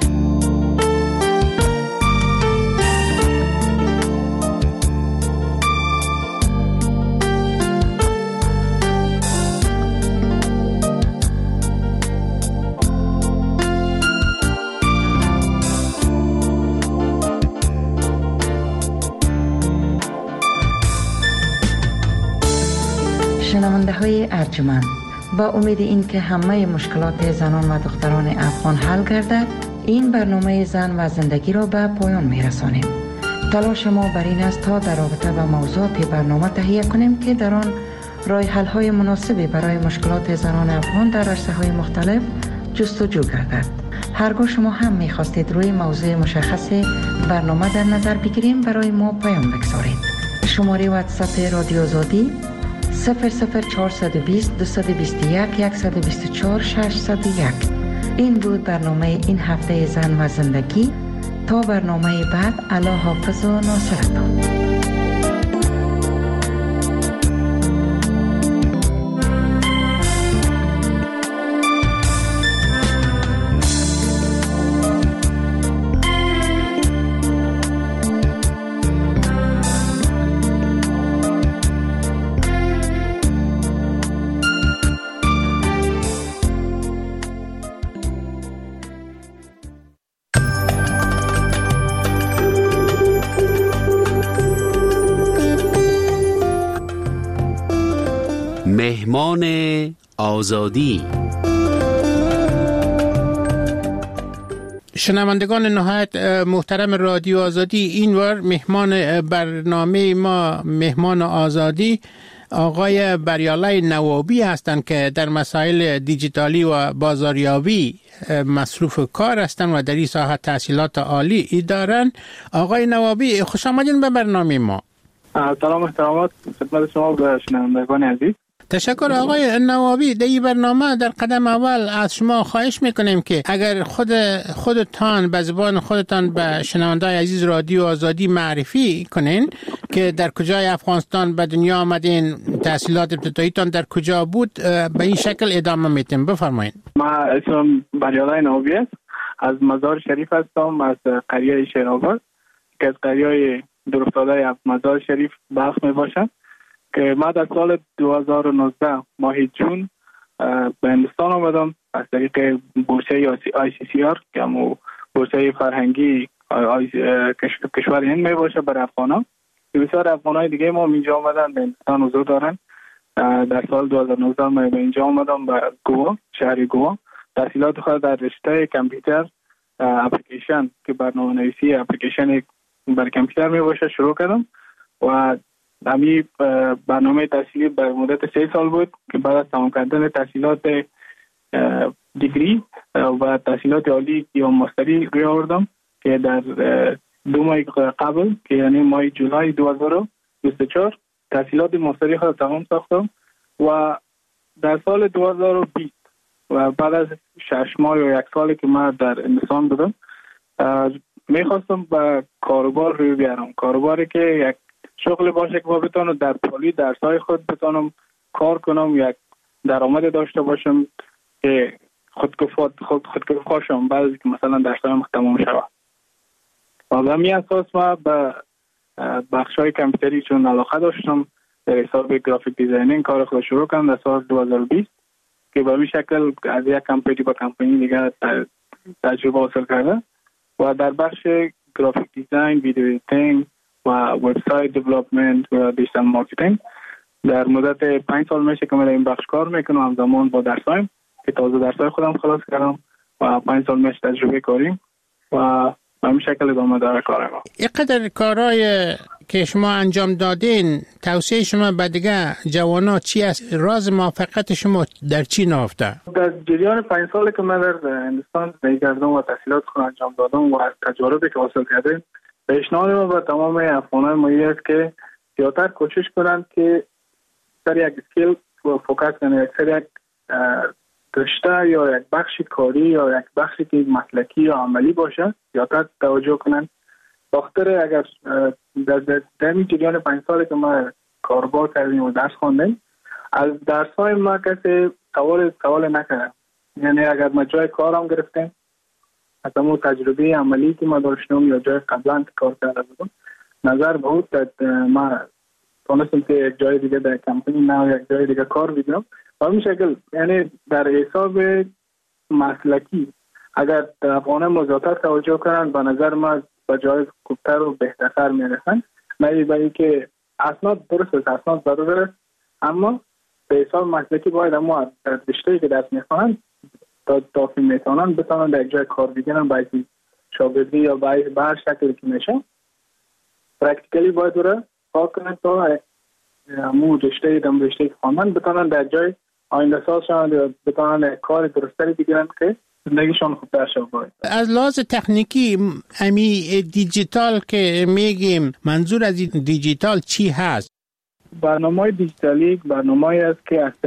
شنونده های ارجمند، با امید این که همه مشکلات زنان و دختران افغان حل گردد، این برنامه زن و زندگی را به پایان می رسانیم. تلاش ما بر این است تا در رابطه با موضوعات برنامه تهیه کنیم که در آن راه حل های مناسبی برای مشکلات زنان افغان در عرصه های مختلف جستجو گردد. هرگاه شما هم می خواستید روی موضوع مشخص برنامه در نظر بگیریم، برای ما پیام بگذارید. شماره واتساپ رادیو آزادی 00420 221 124 601. این بود برنامه این هفته زن و زندگی. تا برنامه بعد، الله حافظ و ناصرتان. مهمان آزادی. شنوندگان نهایت محترم رادیو آزادی، این بار مهمان برنامه ما، مهمان آزادی، آقای بریالای نوابی هستند که در مسائل دیجیتالی و بازاریابی مصروف کار هستند و در این ساحه تحصیلات عالی دارند. آقای نوابی، خوش آمدین به برنامه ما. سلام احترامات خدمت شما و شنوندگان عزیز. تشکر آقای نوابی. در این برنامه در قدم اول از شما خواهش میکنیم که اگر خودتان به زبان خودتان به شنوندگان عزیز رادیو آزادی معرفی کنین که در کجای افغانستان به دنیا آمدین، تحصیلات ابتداییتان در کجا بود، به این شکل ادامه میتیم. بفرمایید. ما اسمم بریالای نوابی است، از مزار شریف هستم، از قریه شیرآباد که از قریه دورافتاده مزار شریف بخش می باشم، که ما در سال 2019 ماه جون به هندوستان آمدم از طریق بورسه ICCR که همون بورسه فرهنگی کشور هند می باشه برای افغانان. بسیار افغانای دیگه ما اینجا آمدن به هندوستان حضور دارن. در سال 2019 من به اینجا آمدم به گوا، شهر گوا. تحصیلات خود در رشته کامپیوتر اپلیکیشن که برنامه نویسی اپلیکیشن بر کامپیوتر می باشه شروع کردم و همی برنامه تحصیلی بر مدت 3 سال بود که بعد از تمام کردن تحصیلات دیگری و تحصیلات عالی یا ماستری روی آوردم که در 2 ماه قبل که یعنی ماه جولای 2024 تحصیلات ماستری خود تمام ساختم و در سال 2020 و بعد از 6 ماه یا 1 سالی که من در هندوستان بودم میخواستم به کاروبار روی بیارم، کاروباری که یک شغل باشه که ما بتونم در پالی درسای خود بتونم کار کنم، یک درآمد داشته باشم که خودکفا شم بعد از که مثلا درسایم تمام شود. و به همین اساس ما به بخشای کامپیوتری چون علاقه داشتم در حساب گرافیک دیزاینینگ کار خود شروع کردم در سال 2020 که به همین شکل از یک کمپانی به کمپانی دیگه تجربه حاصل کرده و در بخش گرافیک دیزاین، ویدیو ایدیتینگ و وبسایت دیولپمنت و دیجیتال مارکتینگ در مدت 5 سال میشه که من این بخش کار میکنم، همزمان با درسایم که تازه درسای خودم خلاص کردم و 5 سال میشه تجربه کاریم و همین شکل ادامه داره کارم. اینقدر کارهای که شما انجام دادین، توصیه شما به دیگه جوانا چی است؟ راز موفقیت شما در چی نهفته؟ در جریان 5 سالی که من در هندوستان زندگی کردم و تحصیلات خود انجام دادم و از تجاربی که حاصل کردم، پیشنهاد ما به تمام افغانان ما است که زیادتر کوشش کنند که سر یک اسکیل فوکس کنند، یک رشته یا یک بخش کاری یا یک بخشی که مسلکی یا عملی باشه زیادتر توجه کنند. بخاطر اگر در این جریان 5 سالی که ما کاربار کردیم و درس خواندیم، از درس‌های ما کسی سوال نکرد. یعنی اگر ما جای کارم گرفتیم، از اون تجربه عملی که ما داشتیم یا جای قبلا کار کرده بودم، نظر بود ما تونستم که یک جای دیگه در کمپانی نه یک جای دیگه کار بگیرم. و همین شکل یعنی در حساب مسلکی اگر افغانان ما زیادتر توجه کنند، به نظر ما به جای خوبتر و بهتر میرسن. نه برای که اسناد درست است، اسناد ضرور است، اما به حساب مسلکی باید اما در رشته‌ای که درس میخوانند تا که میتونن بتونن در جای کار بگیرن، باید شاگردی یا باید به هر شکلی که میشه پرکتیکلی باید رو کار کنند تا همون رشته که خواندن بتونن در جای آینده سازشان بتونن کار درستری بگیرن که زندگیشان خوبتر شد. از لحاظ تکنیکی امی دیجیتال که میگیم، منظور از دیجیتال چی هست؟ برنامه دیجیتالی برنامه‌ای است که از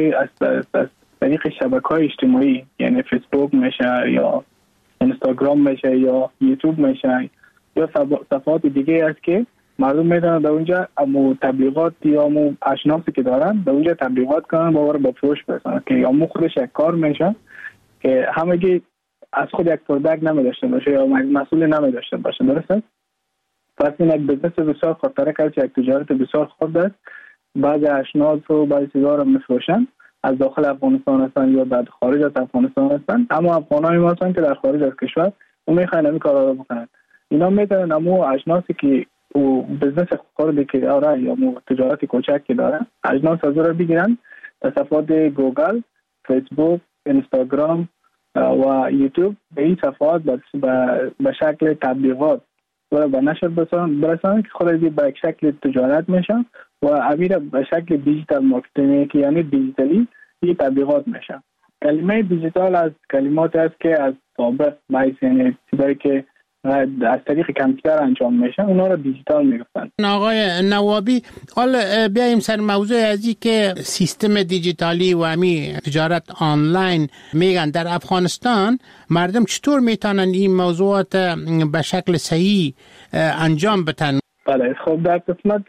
طریق شبکه‌های اجتماعی، یعنی فیسبوک میشه یا اینستاگرام میشه یا یوتیوب میشه یا صفحات دیگه است که مردم میتونن در اونجا امو تبلیغات یا امو اشناسی که دارن در اونجا تبلیغات کنن با فروش برسن که امو خودش یک کار میشه که همگی از خود یک پروداکت نمیداشته باشه یا مسئول نمیداشته باشه. درسته؟ پس این یک بزنس بسیار خطرناک است، یک تجارت بسیار خرد است. بعضی اشناس و بعضی چیزا رو میفروشن، از داخل افغانستان هستن یا در خارج از افغانستان هستن، اما افغانای ما هستن که در خارج از کشور اون میخوان این کارا رو بکنن. اینا میتونن امو اشناسی که او بزنس خردی که داره یا مو تجارت کوچک که داره اجناس از رو بگیرن، در صفحات گوگل، فیسبوک، اینستاگرام و یوتیوب به این صفحات به شکل تبلیغات و به نشر برسانن که خودی به یک شکل تجارت میشن و امیر به شکل دیجیتال مارکتینگ که یعنی دیجیتالی این تبلیغات میشن. کلمه دیجیتال از کلمات است که از سابق یعنی چیزایی که از طریق کامپیوتر انجام میشن اونا رو دیجیتال میگفتن. آقای نوابی، حالا بیایم سر موضوع ازی که سیستم دیجیتالی و همی تجارت آنلاین میگن در افغانستان مردم چطور میتونن این موضوعات به شکل صحیح انجام بدن؟ بله، خب در قسمت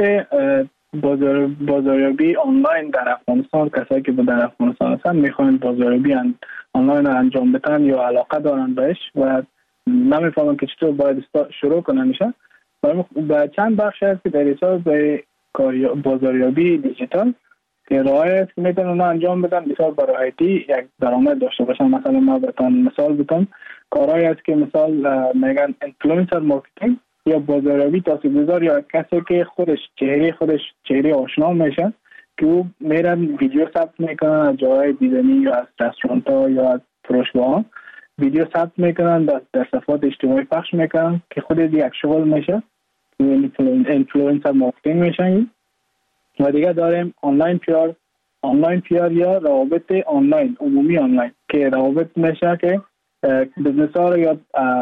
بازاریابی آنلاین در افغانستان، کسایی که در افغانستان هستن میخوان بازاریابی آنلاین انجام بدن یا علاقه دارن بهش و نمیفهمم که چطور باید شروع کنن میشه. و چند بخش هست که در حساب بازاریابی دیجیتال که راهی است که میتونن اونا انجام بدن بسیار براحتی یک درآمد داشته باشن. مثلا ما بهتون مثال بزنم، کارهایی است که مثال میگن اینفلوئنسر مارکتینگ یا بازاریابی تاثیرگذار یا کسی که خودش چهره آشنا میشه که او میرن ویدیو ثبت میکنن از جاهای دیدنی یا از رستوران ها یا از فروشگاه، ویدیو ثبت میکنن در صفحات اجتماعی پخش میکنن که خود یک شغل میشه، اینفلوئنسر مارکتینگ میشن. و دیگه داریم آنلاین پیار یا روابط آنلاین، عمومی آنلاین که روابط میشه که بزنس ها یا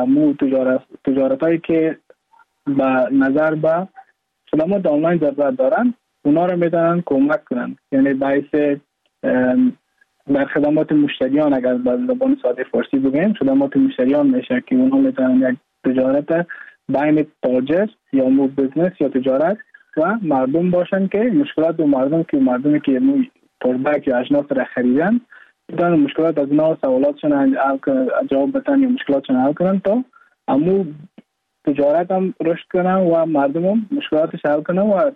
تجارت هایی که به نظر به خدمات آنلاین ضرورت دارن اونا رو میتونن کمک کنن. یعنی باعث در خدمات مشتریان، اگر به زبان ساده فارسی بگیم خدمات مشتریان میشه که اونها میتونن یک تجارت بین تاجر یا بزنس یا تجارت و مردم باشن که مشکلات و مردمی که پروداکت یا اجناس را خریدن میتونن مشکلات از اونا سوالاتشون جواب بدن یا مشکلاتشون حل کنن تا امو تجارت هم رشد کنن و مردم هم مشکلاتش حل کنن و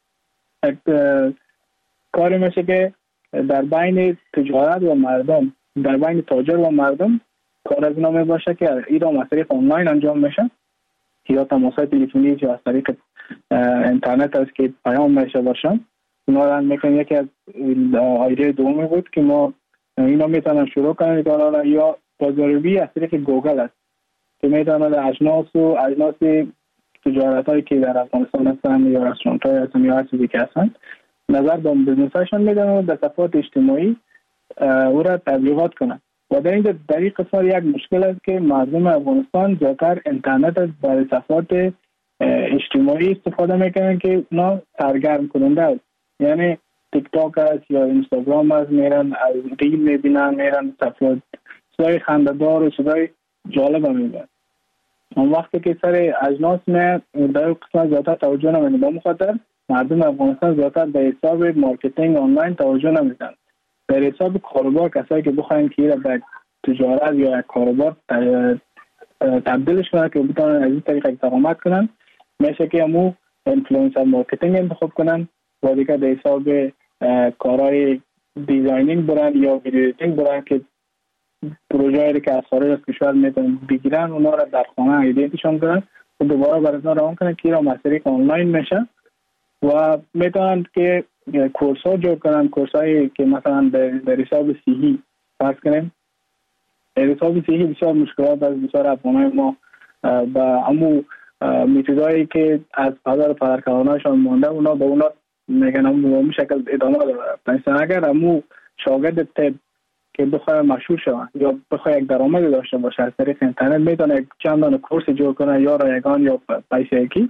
کاری میشه که در بین تجارت و مردم، در بین تاجر و مردم کار از اینا میباشه که ایران از طریق آنلاین انجام میشه یا تماس‌های تلفنی یا از طریق اینترنت است که پیام میشه باشن. اونا را میکنن. یکی از ایده دومی بود که ما اینا میتونن شروع کنن کارا یا بازاریابی از طریق گوگل است که میتونن اجناس تجارتایی که در افغانستان هستن یا رستوران‌های هستن یا هر چیزی که هستن نظر به بزنس‌هاشون میدن و در صفحات اجتماعی او را تبلیغات کنن. و در این قسمت یک مشکل است که مردم افغانستان زیادتر اینترنت از برای صفحات اجتماعی استفاده میکنن که اونا سرگرم کننده است. یعنی تیک تاک است یا اینستاگرام است، میرن از ریل میبینن، میرن صفحات صدای خنده‌دار و صدای جالب میبینن. اون وقتی که سر اجناس نه در قسمت زیادتر توجه نمیدن. با مخاطر مردم افغانستان زیادتر به حساب مارکتینگ آنلاین توجه نمیدن. در حساب کاروبار کسایی که بخواین که به تجارت یا کاروبار تبدیلش کنن که بتونن از این طریق درآمد کنن، میشه که همو اینفلوئنسر مارکتینگ انتخاب کنن و دیگه در حساب کارهای دیزاینینگ برن یا ویدیو ایدیتینگ برن که پروژه‌ای که از خارج از کشور میتونن بگیرن اونا را در خانه ایدیتشون کنن و دوباره برای اونا روان کنن که اینا از طریق آنلاین میشه و میتونن که کورس ها جور کنن. کورس هایی که مثلا در حساب صحی فرض کنیم در حساب صحی بسیار مشکلات از بسیار افغانای ما با امو میتودایی که از پدر پدرکارانشان مانده اونا به اونا میگن امو شکل ادامه داره. مثلا اگر امو شاگرد تب که بخواه مشهور شوند یا بخواه یک درآمد داشته باشه از طریق اینترنت میتونه چند دانه کورس جور کنه یا رایگان یا پیشگی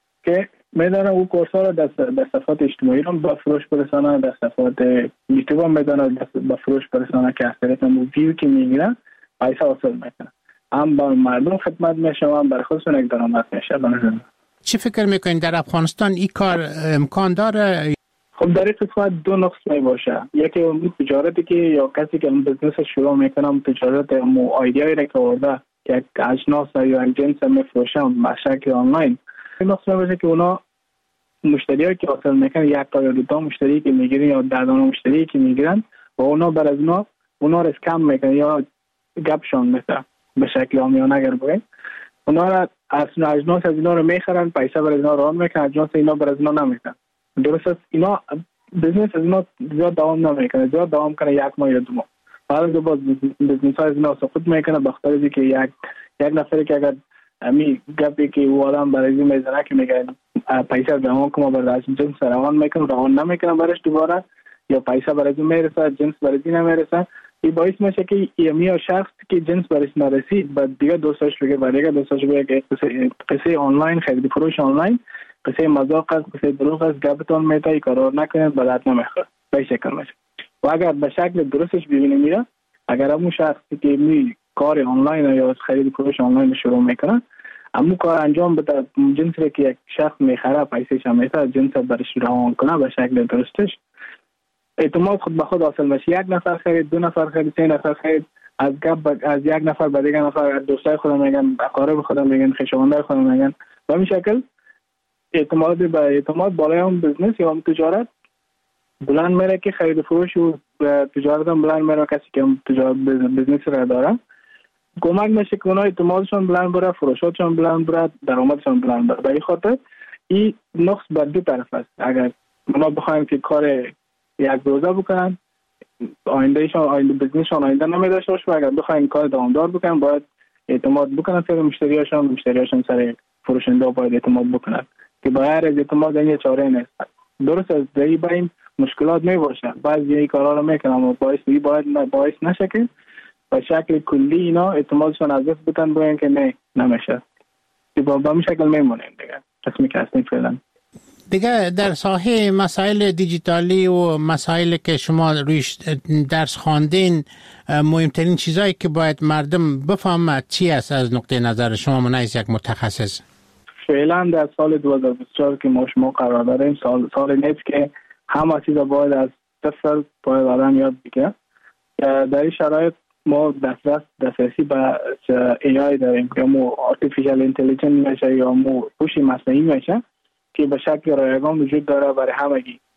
که میدانه او کورس ها را در صفحات اجتماعی را به فروش برسانه، در صفحات یوتیوب هم میدانه به فروش برسانه که از طریق ویو که میگیرن پیسه حاصل میکنه. هم با مردم خدمت میشه و هم برای خودشون یک درآمد میشه. چی فکر میکنین در افغانستان این کار امکان داره؟ خب در این قسمت دو نقص می باشه. یکی اون تجارتی که یا کسی که اون بزنس شروع میکنه اون تجارت اون ایده‌ای را که آورده که یک اجناس یا یک جنس میفروشن به شکل آنلاین، این نقص می باشه که اونا مشتریایی که حاصل میکنن یک تا یا دو تا مشتری که میگیرن یا 10 تا مشتری که میگیرن و اونا بر از اونا رو اسکم میکنن یا گپشون میکنن به شکل عامیانه اگر بگیم اونا را اجناس از اینا رو میخرن، پیسه بر اینا ران میکنن، اجناس اینا بر از اینا نمیکنن. درست است اینا بزنس از اینا زیاد دوام نمیکنه، زیاد دوام کنه یک ماه یا 2 ماه بعد دوباره بزنس های از اینا سقوط میکنه به خاطر اینکه یک نفری که اگر امی گپی که او آدم برای این میزنه که میگه پیسه روان کنم برای جنس روان میکنم روان نمیکنم برش دوباره یا پیسه برای این میرسه جنس برای این نمیرسه، این باعث میشه که امی شخص که جنس برش نرسید بعد دیگه دوستاش بگه برای دیگه دوستاش بگه که قصه آنلاین خرید فروش آنلاین قصه مذاق است، قصه دروغ است، گپتون میته ای کارا نکنید بلد نمیخوره به شکل میشه. و اگر به شکل درستش ببینیم میره اگر همون شخصی که می کار آنلاین یا خرید فروش آنلاین شروع میکنه همون کار انجام بده جنسی که یک شخص میخره پیسه‌ش هم میته جنس برش روان کنه به شکل درستش اعتماد خود به خود حاصل میشه. یک نفر خرید، 2 نفر خرید، 3 نفر خرید از گپ از یک نفر به دیگه نفر دوستای خودم میگن اقارب خودم میگن خویشاوندای خودم میگن و این شکل اعتماد بالای اون بزنس یا اون تجارت بلند میره که خرید فروش و تجارت هم بلند میره. کسی که تجارت بزنس را داره کمک میشه که اونا اعتمادشون بلند بره، فروشاتشون بلند بره، درآمدشون بلند بره. به این خاطر این نقص بر دو طرف است. اگر اونا بخوایم که کار یک روزه بکنن آینده بزنسشون آینده نمیداشته باشه و اگر بخوایم کار دوامدار بکنن باید اعتماد بکنن سر مشتریاشون سر فروشنده باید اعتماد بکنن که بغیر از اعتماد این چاره نیست. درست است در این مشکلات می باشه، بعضی این کارا رو میکنن و باعث نشه که به شکل کلی اینا اعتمادشون از دست بدن بگن که نه نمیشه با این شکل میمونن دیگه قسمی که هستیم فعلا. دیگه در ساحه مسائل دیجیتالی و مسائلی که شما رویش درس خواندین مهمترین چیزایی که باید مردم بفهمند چی است از نقطه نظر شما منعکس یک متخصص؟ فعلا در سال 2024 که ما شما قرار داریم سال نیست که همه چیزا باید از صفر باید آدم یاد بگیره. در این شرایط ما دسترسی به AI داریم که مو artificial intelligence میشه یا مو هوش مصنوعی میشه که به شکل رایگان وجود داره برای همگی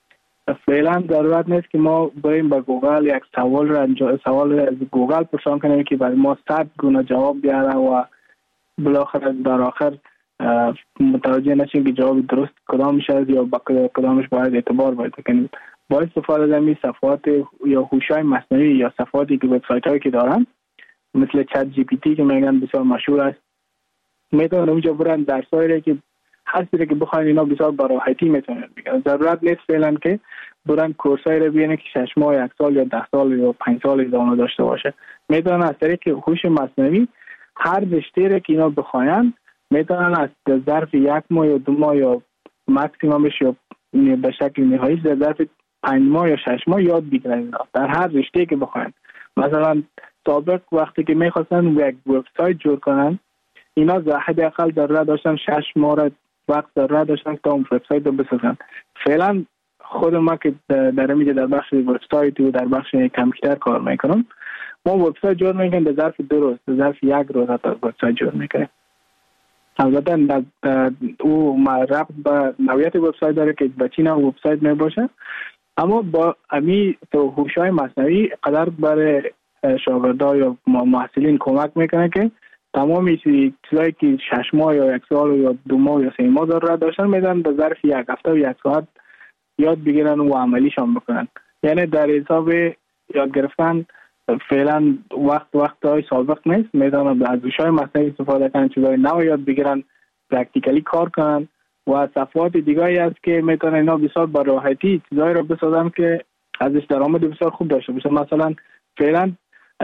فعلا ضرورت نیست که ما بریم به گوگل یک سوال از گوگل پرسان کنیم که برای ما 100 گونه جواب بیاره و بالاخره در آخر متوجه نشیم که جواب درست کدامش است یا با کدامش باید اعتبار باید کنیم. با استفاده از این صفحات یا هوش‌های مصنوعی یا صفحاتی که وبسایت‌هایی که دارن مثل چت جی پی تی که میگن بسیار مشهور است، میتونن اونجا برن درسایی که هستی که بخواین اینا بسیار با راحتی میتونن بگن. ضرورت نیست فعلا که برن کورسایی رو ببینن که 6 ماه، 1 سال یا 10 سال یا 5 سال ادامه داشته باشه. میتونن از طریق هوش مصنوعی هر رشته رو که اینا بخواین میتونن از ظرف 1 ماه یا 2 ماه یا ماکسیممش یا به شکل نهایی در ظرف 5 ماه یا 6 ماه یاد بگیرن در هر رشته که بخواین. مثلا سابق وقتی که میخواستن یک وبسایت جور کنن اینا حداقل ضرورت داشتن 6 ماه وقت ضرورت داشتن تا اون وبسایت رو بسازن. فعلا خود ما که در اینجا در بخش وبسایت و در بخش کامپیوتر کار میکنم، ما وبسایت جور میکنیم در ظرف 2 روز، در ظرف 1 روز تا وبسایت جور میکنیم. البته او ربط به نوعیت وبسایت داره که به چی نوع وبسایت میباشه، اما با امی تو هوش‌های مصنوعی قدر برای شاگردان یا محصلین کمک میکنه که تمام چیزایی که 6 ماه یا 1 سال یا 2 ماه یا 3 ماه ضرورت داشتن میدن به ظرف 1 هفته و 1 ساعت یاد بگیرن و عملیشان بکنن. یعنی در حساب یاد گرفتن فعلا وقت‌های سابق نیست، میدونن از هوش‌های مصنوعی استفاده کنن، چیزای نو یاد بگیرن، پرکتیکلی کار کنن و صفحات دیگه‌ای است که میتونن اینا بسیار با راحتی چیزایی رو بسازن که ازش درآمد بسیار خوب داشته باشه. مثلا فعلا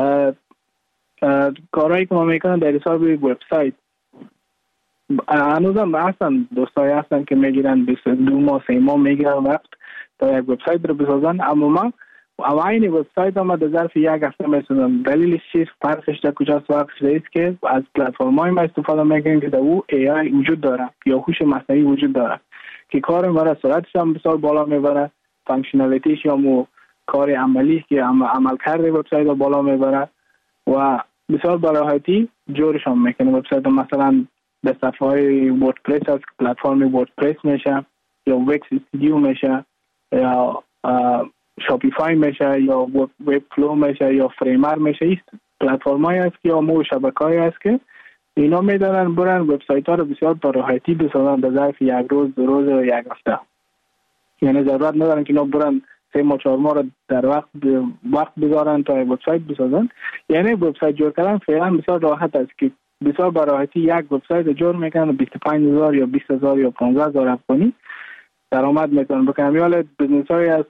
کارهایی که ما میکنن در حساب وبسایت هنوزم هستن، دوستایی هستن که میگیرن 2 ماه 3 ماه میگیرن وقت تا یک وبسایت رو بسازن، اما ما این وبسایت ما در ظرف 1 هفته میسازن. دلیلش چیست؟ فرقش در کجاست؟ فرقش است که از پلتفرم‌های ما استفاده میکنیم که در او AI وجود داره یا هوش مصنوعی وجود داره که کار ما را سرعتش هم بسیار بالا میبره، فانکشنالیتیش یا کار عملی که عمل کرده وبسایت رو بالا میبره و بسیار با راحتی جورش هم میکنه. وبسایت مثلا به صفحه وردپرس از پلتفرم وردپرس میشه یا وکس استودیو میشه یا شاپیفای میشه یا وب فلو میشه یا فریمر میشه. این پلتفرمایی است که یا شبکه‌ای است که اینا میدونن برن وبسایت ها رو بسیار با راحتی بسازن در ظرف 1 روز 2 روز و 1 هفته. یعنی ضرورت ندارن که اینا برن 3 ماه 4 ماه رو در وقت بذارن تا وبسایت بسازن. یعنی وبسایت جور کردن فعلا بسیار راحت است که بسیار با راحتی یک وبسایت جور میکنن 25000 یا 20000 یا 15000 افغانی درآمد میتونن بکنن. یا بزنس‌های از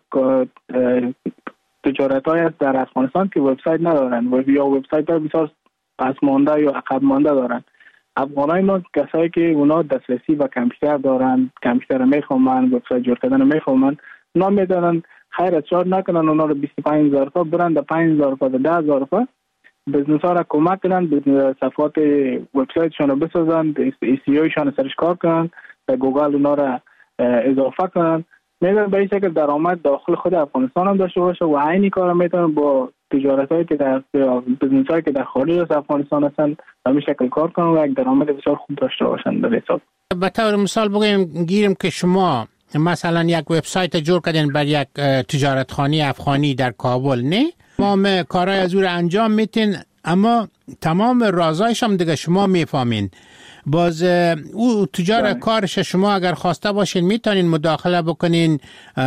تجارت‌های است در افغانستان که وبسایت ندارن و یا وبسایت‌ها بسیار پس مانده یا عقب مانده دارن. افغانای ما کسایی که اونا دسترسی به کامپیوتر دارن، کامپیوتر میخوامن، وبسایت جور کردن میخوامن، اونا میدونن خیر از چار نکنن اونا رو 25000 تا برن در 5000 تا 10000 تا بزنس ها را کمک کنن، صفحات وبسایتشون رو بسازن، SEO شان سرش کار کنن، به گوگل اونا را اضافه کنن. میدونن به این شکل درآمد داخل خود افغانستان هم داشته باشه و عینی کار میتونن با تجارت هایی که در بزنس هایی که در خارج از افغانستان هستن به این شکل کار کنن و یک درآمد بسیار خوب داشته باشن. در حساب به طور مثال بگیم که شما مثلا یک وبسایت جور کردین بر یک تجارتخانه افغانی در کابل، نه تمام کارهای از او رو انجام میتین اما تمام رازایش هم دیگه شما میفهمین. باز او تجار کارش شما اگر خواسته باشین میتونین مداخله بکنین،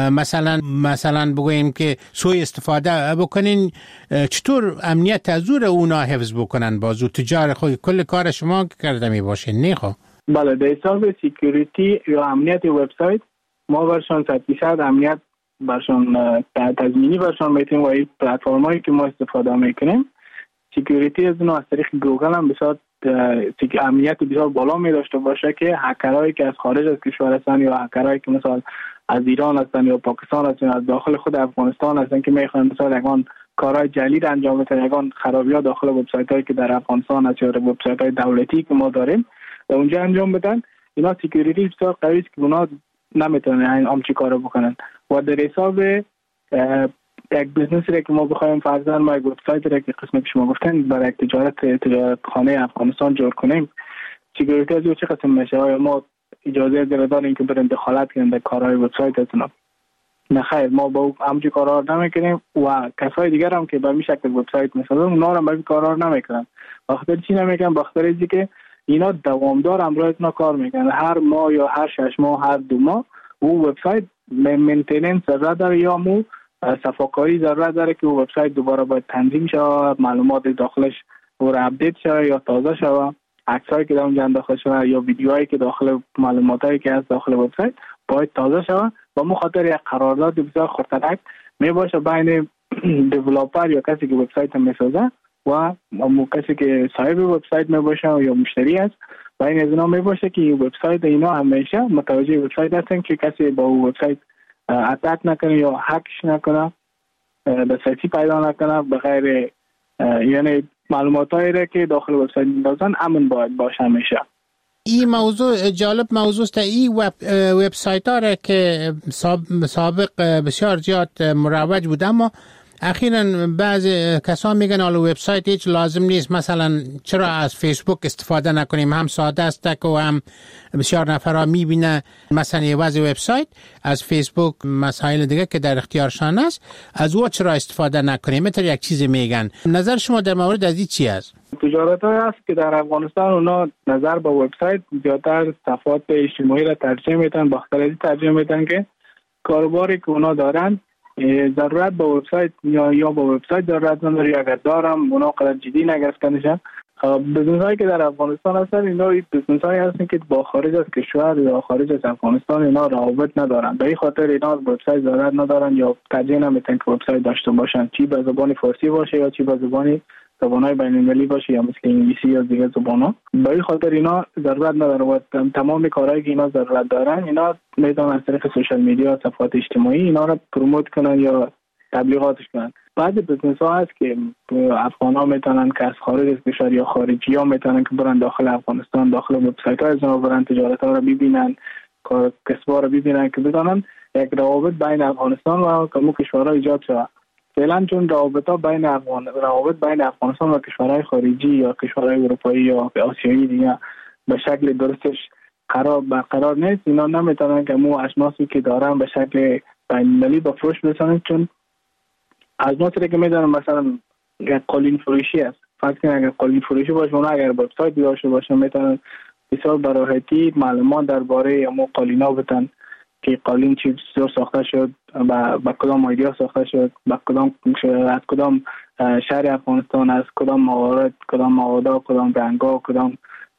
مثلا بگویم که سوء استفاده بکنین. چطور امنیت از اونا حفظ بکنن؟ باز او تجار خود کل کار شما کرده میباشین، نه خب؟ بله، به حساب سکیوریتی یا امنیت وبسایت ما برشان 100% امنیت برشان تضمینی برشان میتونیم و این پلتفرمایی که ما استفاده میکنیم سکیوریتی از اونو از طریق گوگل هم بسیار امنیت بسیار بالا می داشته باشه که هکرهایی که از خارج از کشور هستن یا هکرهایی که مثلا از ایران هستن یا پاکستان هستن از داخل خود افغانستان هستن که میخوان مثلا یگان کارهای جعلی انجام بدن، یگان خرابی‌ها داخل وبسایت هایی که در افغانستان هست یا وبسایت های دولتی که ما داریم و اونجا انجام بدن، اینا سکیوریتی بسیار قوی است که اونا نمیتونن این همچی کارو بکنن. و در حساب یک بیزنس را که ما بخوایم فرضاً ما یک وبسایت را که قسمت شما گفتن برای یک تجارتخانه افغانستان جور کنیم، سکیوریتی از چه قسم میشه؟ آیا ما اجازه داریم که بریم دخالت کنیم در کارهای وبسایت اتنا؟ نه خیر، ما با همچین کارا نمیکنیم و کسای دیگر هم که به این شکل وبسایت میسازن اونا هم به این کارا نمیکنن. بخاطر چی نمیکنن؟ بخاطر اینکه اینا دوامدار امروز اینا کار میکنن، هر ماه یا هر 6 ماه، هر 2 ماه او وبسایت مینتیننس ضرورت داره یا مو صفاکاری ضرورت داره که او وبسایت دوباره باید تنظیم شه، معلومات داخلش اور اپدیت شه یا تازه شه، عکسایی که در اونجا داخل شه یا ویدیوهایی که داخل معلوماتایی که از داخل وبسایت باید تازه شه. و مخاطر یک قرارداد بسیار خطرناک میباشه بین دیولپر یا کسی که وبسایت میسازه و کسی که صاحب وبسایت میباشه یا مشتری است. بین از اینا میباشه که وبسایت اینا همیشه متوجه وبسایت هستن که کسی با وبسایت اتک نکنه یا هکش نکنه، دسترسی پیدا نکنه، بغیر یعنی معلوماتایی را که داخل وبسایت میندازن امن باید باشه همیشه. این موضوع جالب موضوع است. این وبسایت ها را که سابق بسیار زیاد مروج بود، اما اخیراً بعض کسان میگن حالا وبسایت هیچ لازم نیست، مثلا چرا از فیسبوک استفاده نکنیم، هم ساده است و هم بسیار نفرها میبینه مثلا یه وضع وبسایت از فیسبوک مسائل دیگه که در اختیارشان است، از او چرا استفاده نکنیم؟ مثل یک چیز میگن. نظر شما در مورد از این چی است؟ تجارت های است که در افغانستان اونا نظر به وبسایت زیادتر صفحات اجتماعی را ترجیح میدن، بخاطر ترجیح میدن که کاروباری که اونا دارن ضرورت به وبسایت یا به وبسایت ضرورت نداره، اگر دارم اونا قدر جدی نگرفتنشن. بزنس هایی که در افغانستان هستن اینا بزنس هایی هستن که با خارج از کشور یا خارج از افغانستان اینا روابط ندارن، به این خاطر اینا وبسایت ضرورت ندارن یا ترجیح نمیدن که وبسایت داشته باشن، چی به زبان فارسی باشه یا چی به زبان‌های بین‌المللی باشه یا مثل انگلیسی یا دیگه زبان‌ها. به این خاطر اینا ضرورت نداره و تمام کارهایی که اینا ضرورت دارن اینا میتونن از طریق سوشال میدیا، صفحات اجتماعی اینا رو پروموت کنن یا تبلیغاتش کنن. بعضی بزنس‌ها هست که افغان‌ها میتونن که از خارج از کشور یا خارجی‌ها میتونن که برن داخل افغانستان، داخل وبسایت‌های از اونها برن تجارت‌ها رو ببینن، کسب‌ها رو ببینن که بدونن یک روابط بین افغانستان و کمو کشورها ایجاد شود. فعلا چون روابط بین افغانستان و کشورهای خارجی یا کشورهای اروپایی یا آسیایی دیگه به شکل درستش برقرار نیست، اینا نمیتونن که مو اجناسی که دارن به شکل بین‌المللی به فروش برسونن. چون اجناسی که میدونن مثلا یک قالین فروشی است، فرض کنید اگر قالین فروشی باشه اونا اگر وبسایت داشته باشن میتونن بسیار براحتی معلومات درباره مو قالینا بدن که قالین چی جور ساخته شد، با کدام ایدیا ساخته شد، از کدام شهر افغانستان، از کدام موارد، کدام مواد، کدام رنگا، کدام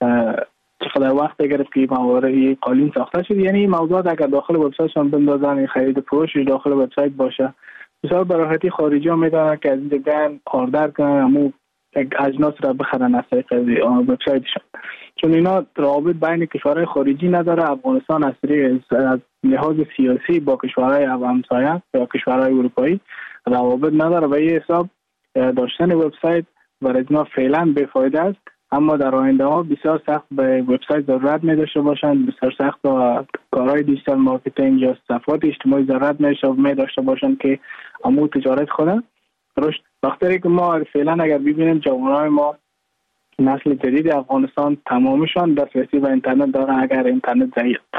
چقدر وقت گرفت که موارد قالین ساخته شد. یعنی این موضوعات اگر داخل وبسایتشون بندازن، خرید فروش داخل وبسایت باشه، بسیار براحتی خارجی ها میدونن که از این دیگه آردر کنن امو اجناس را بخرن از طریق وبسایتشون. چون اینا روابط بین کشورهای خارجی نداره. افغانستان از لحاظ سیاسی با کشورهای همسایه یا کشورهای اروپایی روابط نداره و این حساب داشتن وبسایت برای اینا فعلا بی‌فایده است. اما در آینده ها بسیار سخت به وبسایت ضرورت می داشته باشند، بسیار سخت با کارهای دیجیتال مارکتینگ یا صفحات اجتماعی ضرورت می داشته باشند که امو تجارت خودن رشد. وقتی که ما فعلا اگر ببینیم جوانای ما نسل جدید افغانستان تمامشان دسترسی به اینترنت دارن، اگر اینترنت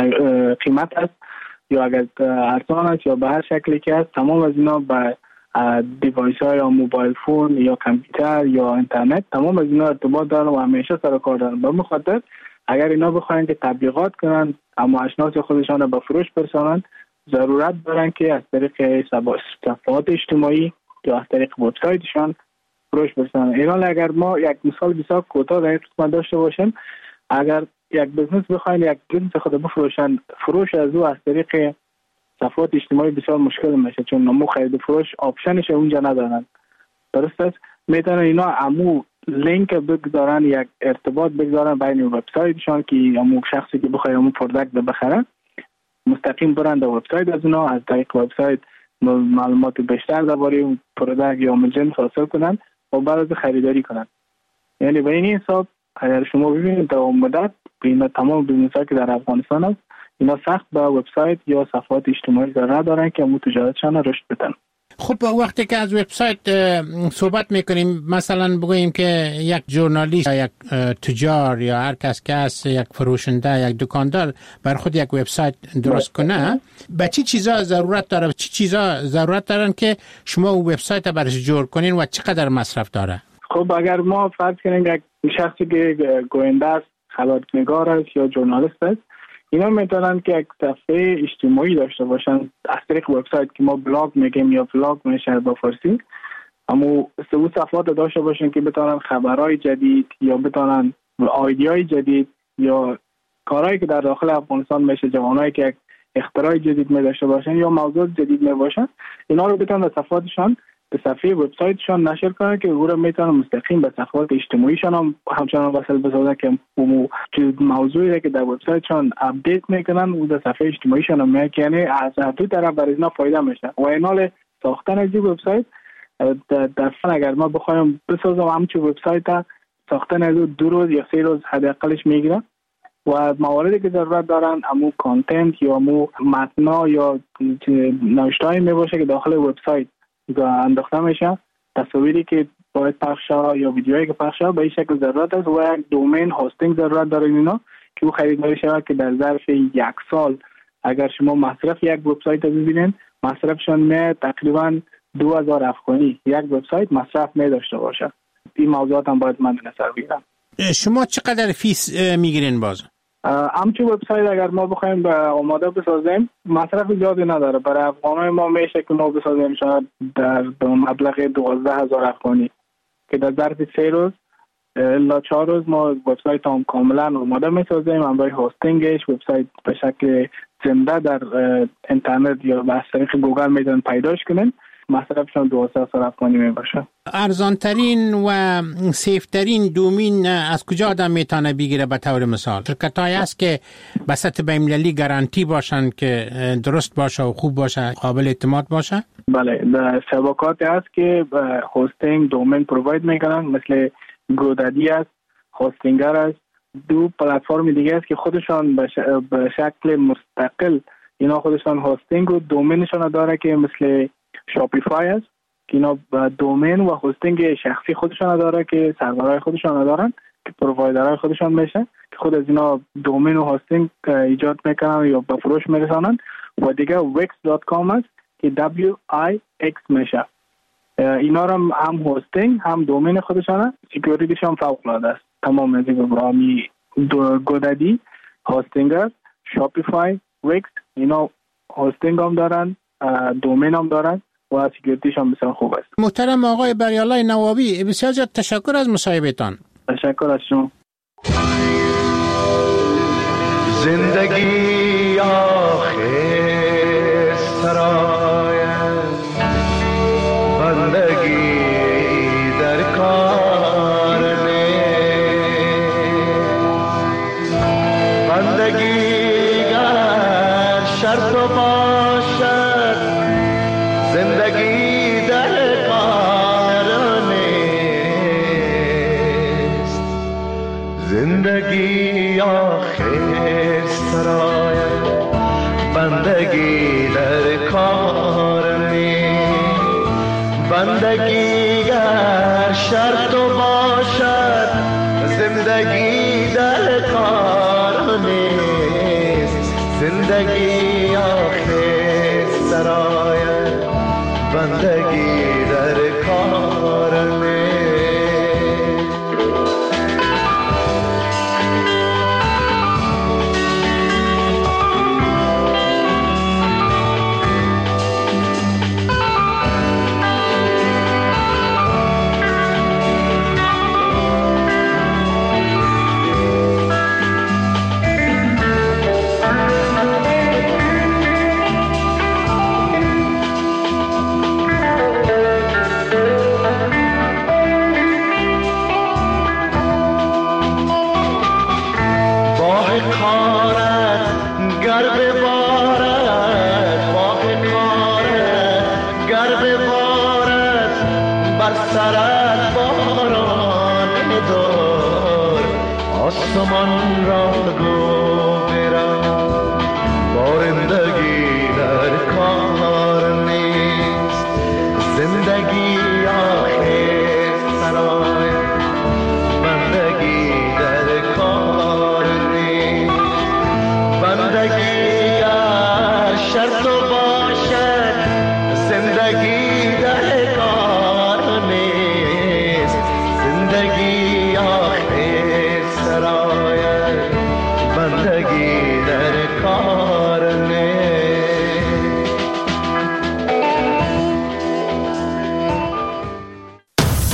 قیمت است یا اگر ارزان است یا به هر شکلی که است، تمام از اینا به دیوایس های یا موبایل فون یا کامپیوتر یا اینترنت تمام از اینا ارتباط دارن و همیشه سر کار دارن. به مخاطر اگر اینا بخواین که تبلیغات کنن اما اشناس خودشان رو به فروش برسانن، ضرورت دارن که از طریق صفحات اجتماعی یا از طریق وبسایتشان فروش برسانن. اینا اگر ما یک مثال بسیار کوتاه در این قسمت داشته باشیم، اگر یک بزنس بخواین یک بزنس خود بفروشن، فروش از او از طریق صفحات اجتماعی بسیار مشکل میشه، چون نمو خرید فروش آپشنش اونجا ندارن. درست است؟ میتونن اینا امو لینک بگذارن، یک ارتباط بگذارن بین وبسایتشان که امو شخصی که بخواد امو پروداکت بخره مستقیم برن در وبسایت از اونا، از طریق وبسایت معلومات بیشتر درباره اون پروداکت یا جنس حاصل کنن و بعد خریداری کنن. یعنی به این حساب اگر شما ببینید در مدت بین تمام بیزنس‌ها که در افغانستان است، اینا سخت به وبسایت یا صفحات اجتماعی ضرورت دارن که امو تجارتشان رشد بدن. خب وقتی که از وبسایت صحبت میکنیم، مثلا بگوییم که یک ژورنالیست یا یک تجار یا هر کس که است، یک فروشنده، یک دکاندار بر خود یک وبسایت درست کنه، به چی چیزا ضرورت داره؟ چی چیزا ضرورت دارن که شما او وبسایت برش جور کنین و چقدر مصرف داره؟ خب اگر ما فرض کنیم یک شخصی که گوینده است، خبرنگار است یا ژورنالیست است، اینا میتونن که یک صفحه اجتماعی داشته باشن از طریق وبسایت که ما بلاگ میگیم یا بلاگ میشه با فارسی. اما سه صفحات داشته باشن که بتونن خبرهای جدید یا بتونن ایده‌های جدید یا کارهایی که در داخل افغانستان میشه، جوانایی که یک اختراع جدید می داشته باشن یا موضوع جدید می باشن، اینا رو بتونن به صفحاتشان، به صفحه وبسایتشان نشر کنن که او رو میتونن مستقیم به صفحات اجتماعیشان هم همچنان وصل بسازن که موضوعی که در وبسایتشان اپدیت میکنن او در صفحه اجتماعیشان هم میاد، یعنی از دو طرف برای اینا فایده میشه. و اینال ساختن از این وبسایت در فن اگر ما بخوایم بسازم همچون وبسایت ساختن از 2 روز یا 3 روز حداقلش میگیره و مواردی که ضرورت دارن امو کانتنت یا امو متنا یا نوشته‌ای میباشه که داخل وبسایت انداخته میشه، تصاویری که باید پخش شه یا ویدیوهایی که پخش شه به این شکل ضرورت است و یک دومین هاستینگ ضرورت داره اینا که او خریداری شود که در ظرف 1 سال اگر شما مصرف یک وبسایت رو ببینید مصرفشان می تقریبا 2000 افغانی یک وبسایت مصرف می داشته باشه. این موضوعات هم باید من نظر بگیرم. شما چقدر فیس میگیرین باز؟ همچون وبسایت اگر ما بخوایم به آماده بسازیم مصرف زیادی نداره. برای افغانای ما میشه که ما بسازیم شاید در مبلغ 12000 افغانی که در ظرف 3 روز الا 4 روز ما وبسایت هم کاملا آماده میسازیم. هم برای هاستینگش وبسایت به شکل زنده در اینترنت یا از طریق گوگل میتونن پیداش کنن. مصرفشان 2000 افغانی میباشه. ارزانترین و سیفترین دومین از کجا آدم میتونه بگیره؟ به طور مثال شرکت‌هایی هست که به سطح بین‌المللی گارانتی باشن که درست باشه و خوب باشه، قابل اعتماد باشه؟ بله، در شبکاتی هست که هاستینگ دومین پروواید میکنن، مثل گودادی است، هاستینگر است. 2 پلتفرم دیگه است که خودشان به شکل مستقل اینا خودشان هاستینگ و دومینشان داره که مثل شاپیفای است که اینا دومین و هاستینگ شخصی خودشان داره که سرورهای خودشان دارن که پرووایدرهای خودشان میشه که خود از اینا دومین و هاستینگ ایجاد میکنن یا به فروش میرسانن. و دیگه wix.com است که WIX میشه. اینا هم هاستینگ هم دومین خودشانه، سکیوریتیش هم فوق العاده است. تمام از این برامی گودادی، هاستینگر، شاپیفای، ویکس اینا هاستینگ هم دارن، دومین هم دارن و سکیوریتیش هم بسیار خوب است. محترم آقای بریالای نوابی، بسیار زیاد تشکر از مصاحبهتان. تشکر از شما. زندگی آخر سرای بندگی در کار بندگی گر شرط باشد زندگی در کار نیست. زندگی آخر سرای بندگی در کار نیست. بندگی گر شرط باشد زندگی در کار نیست. زندگی آخر سرای بندگی در کار نیست. آسمان را گو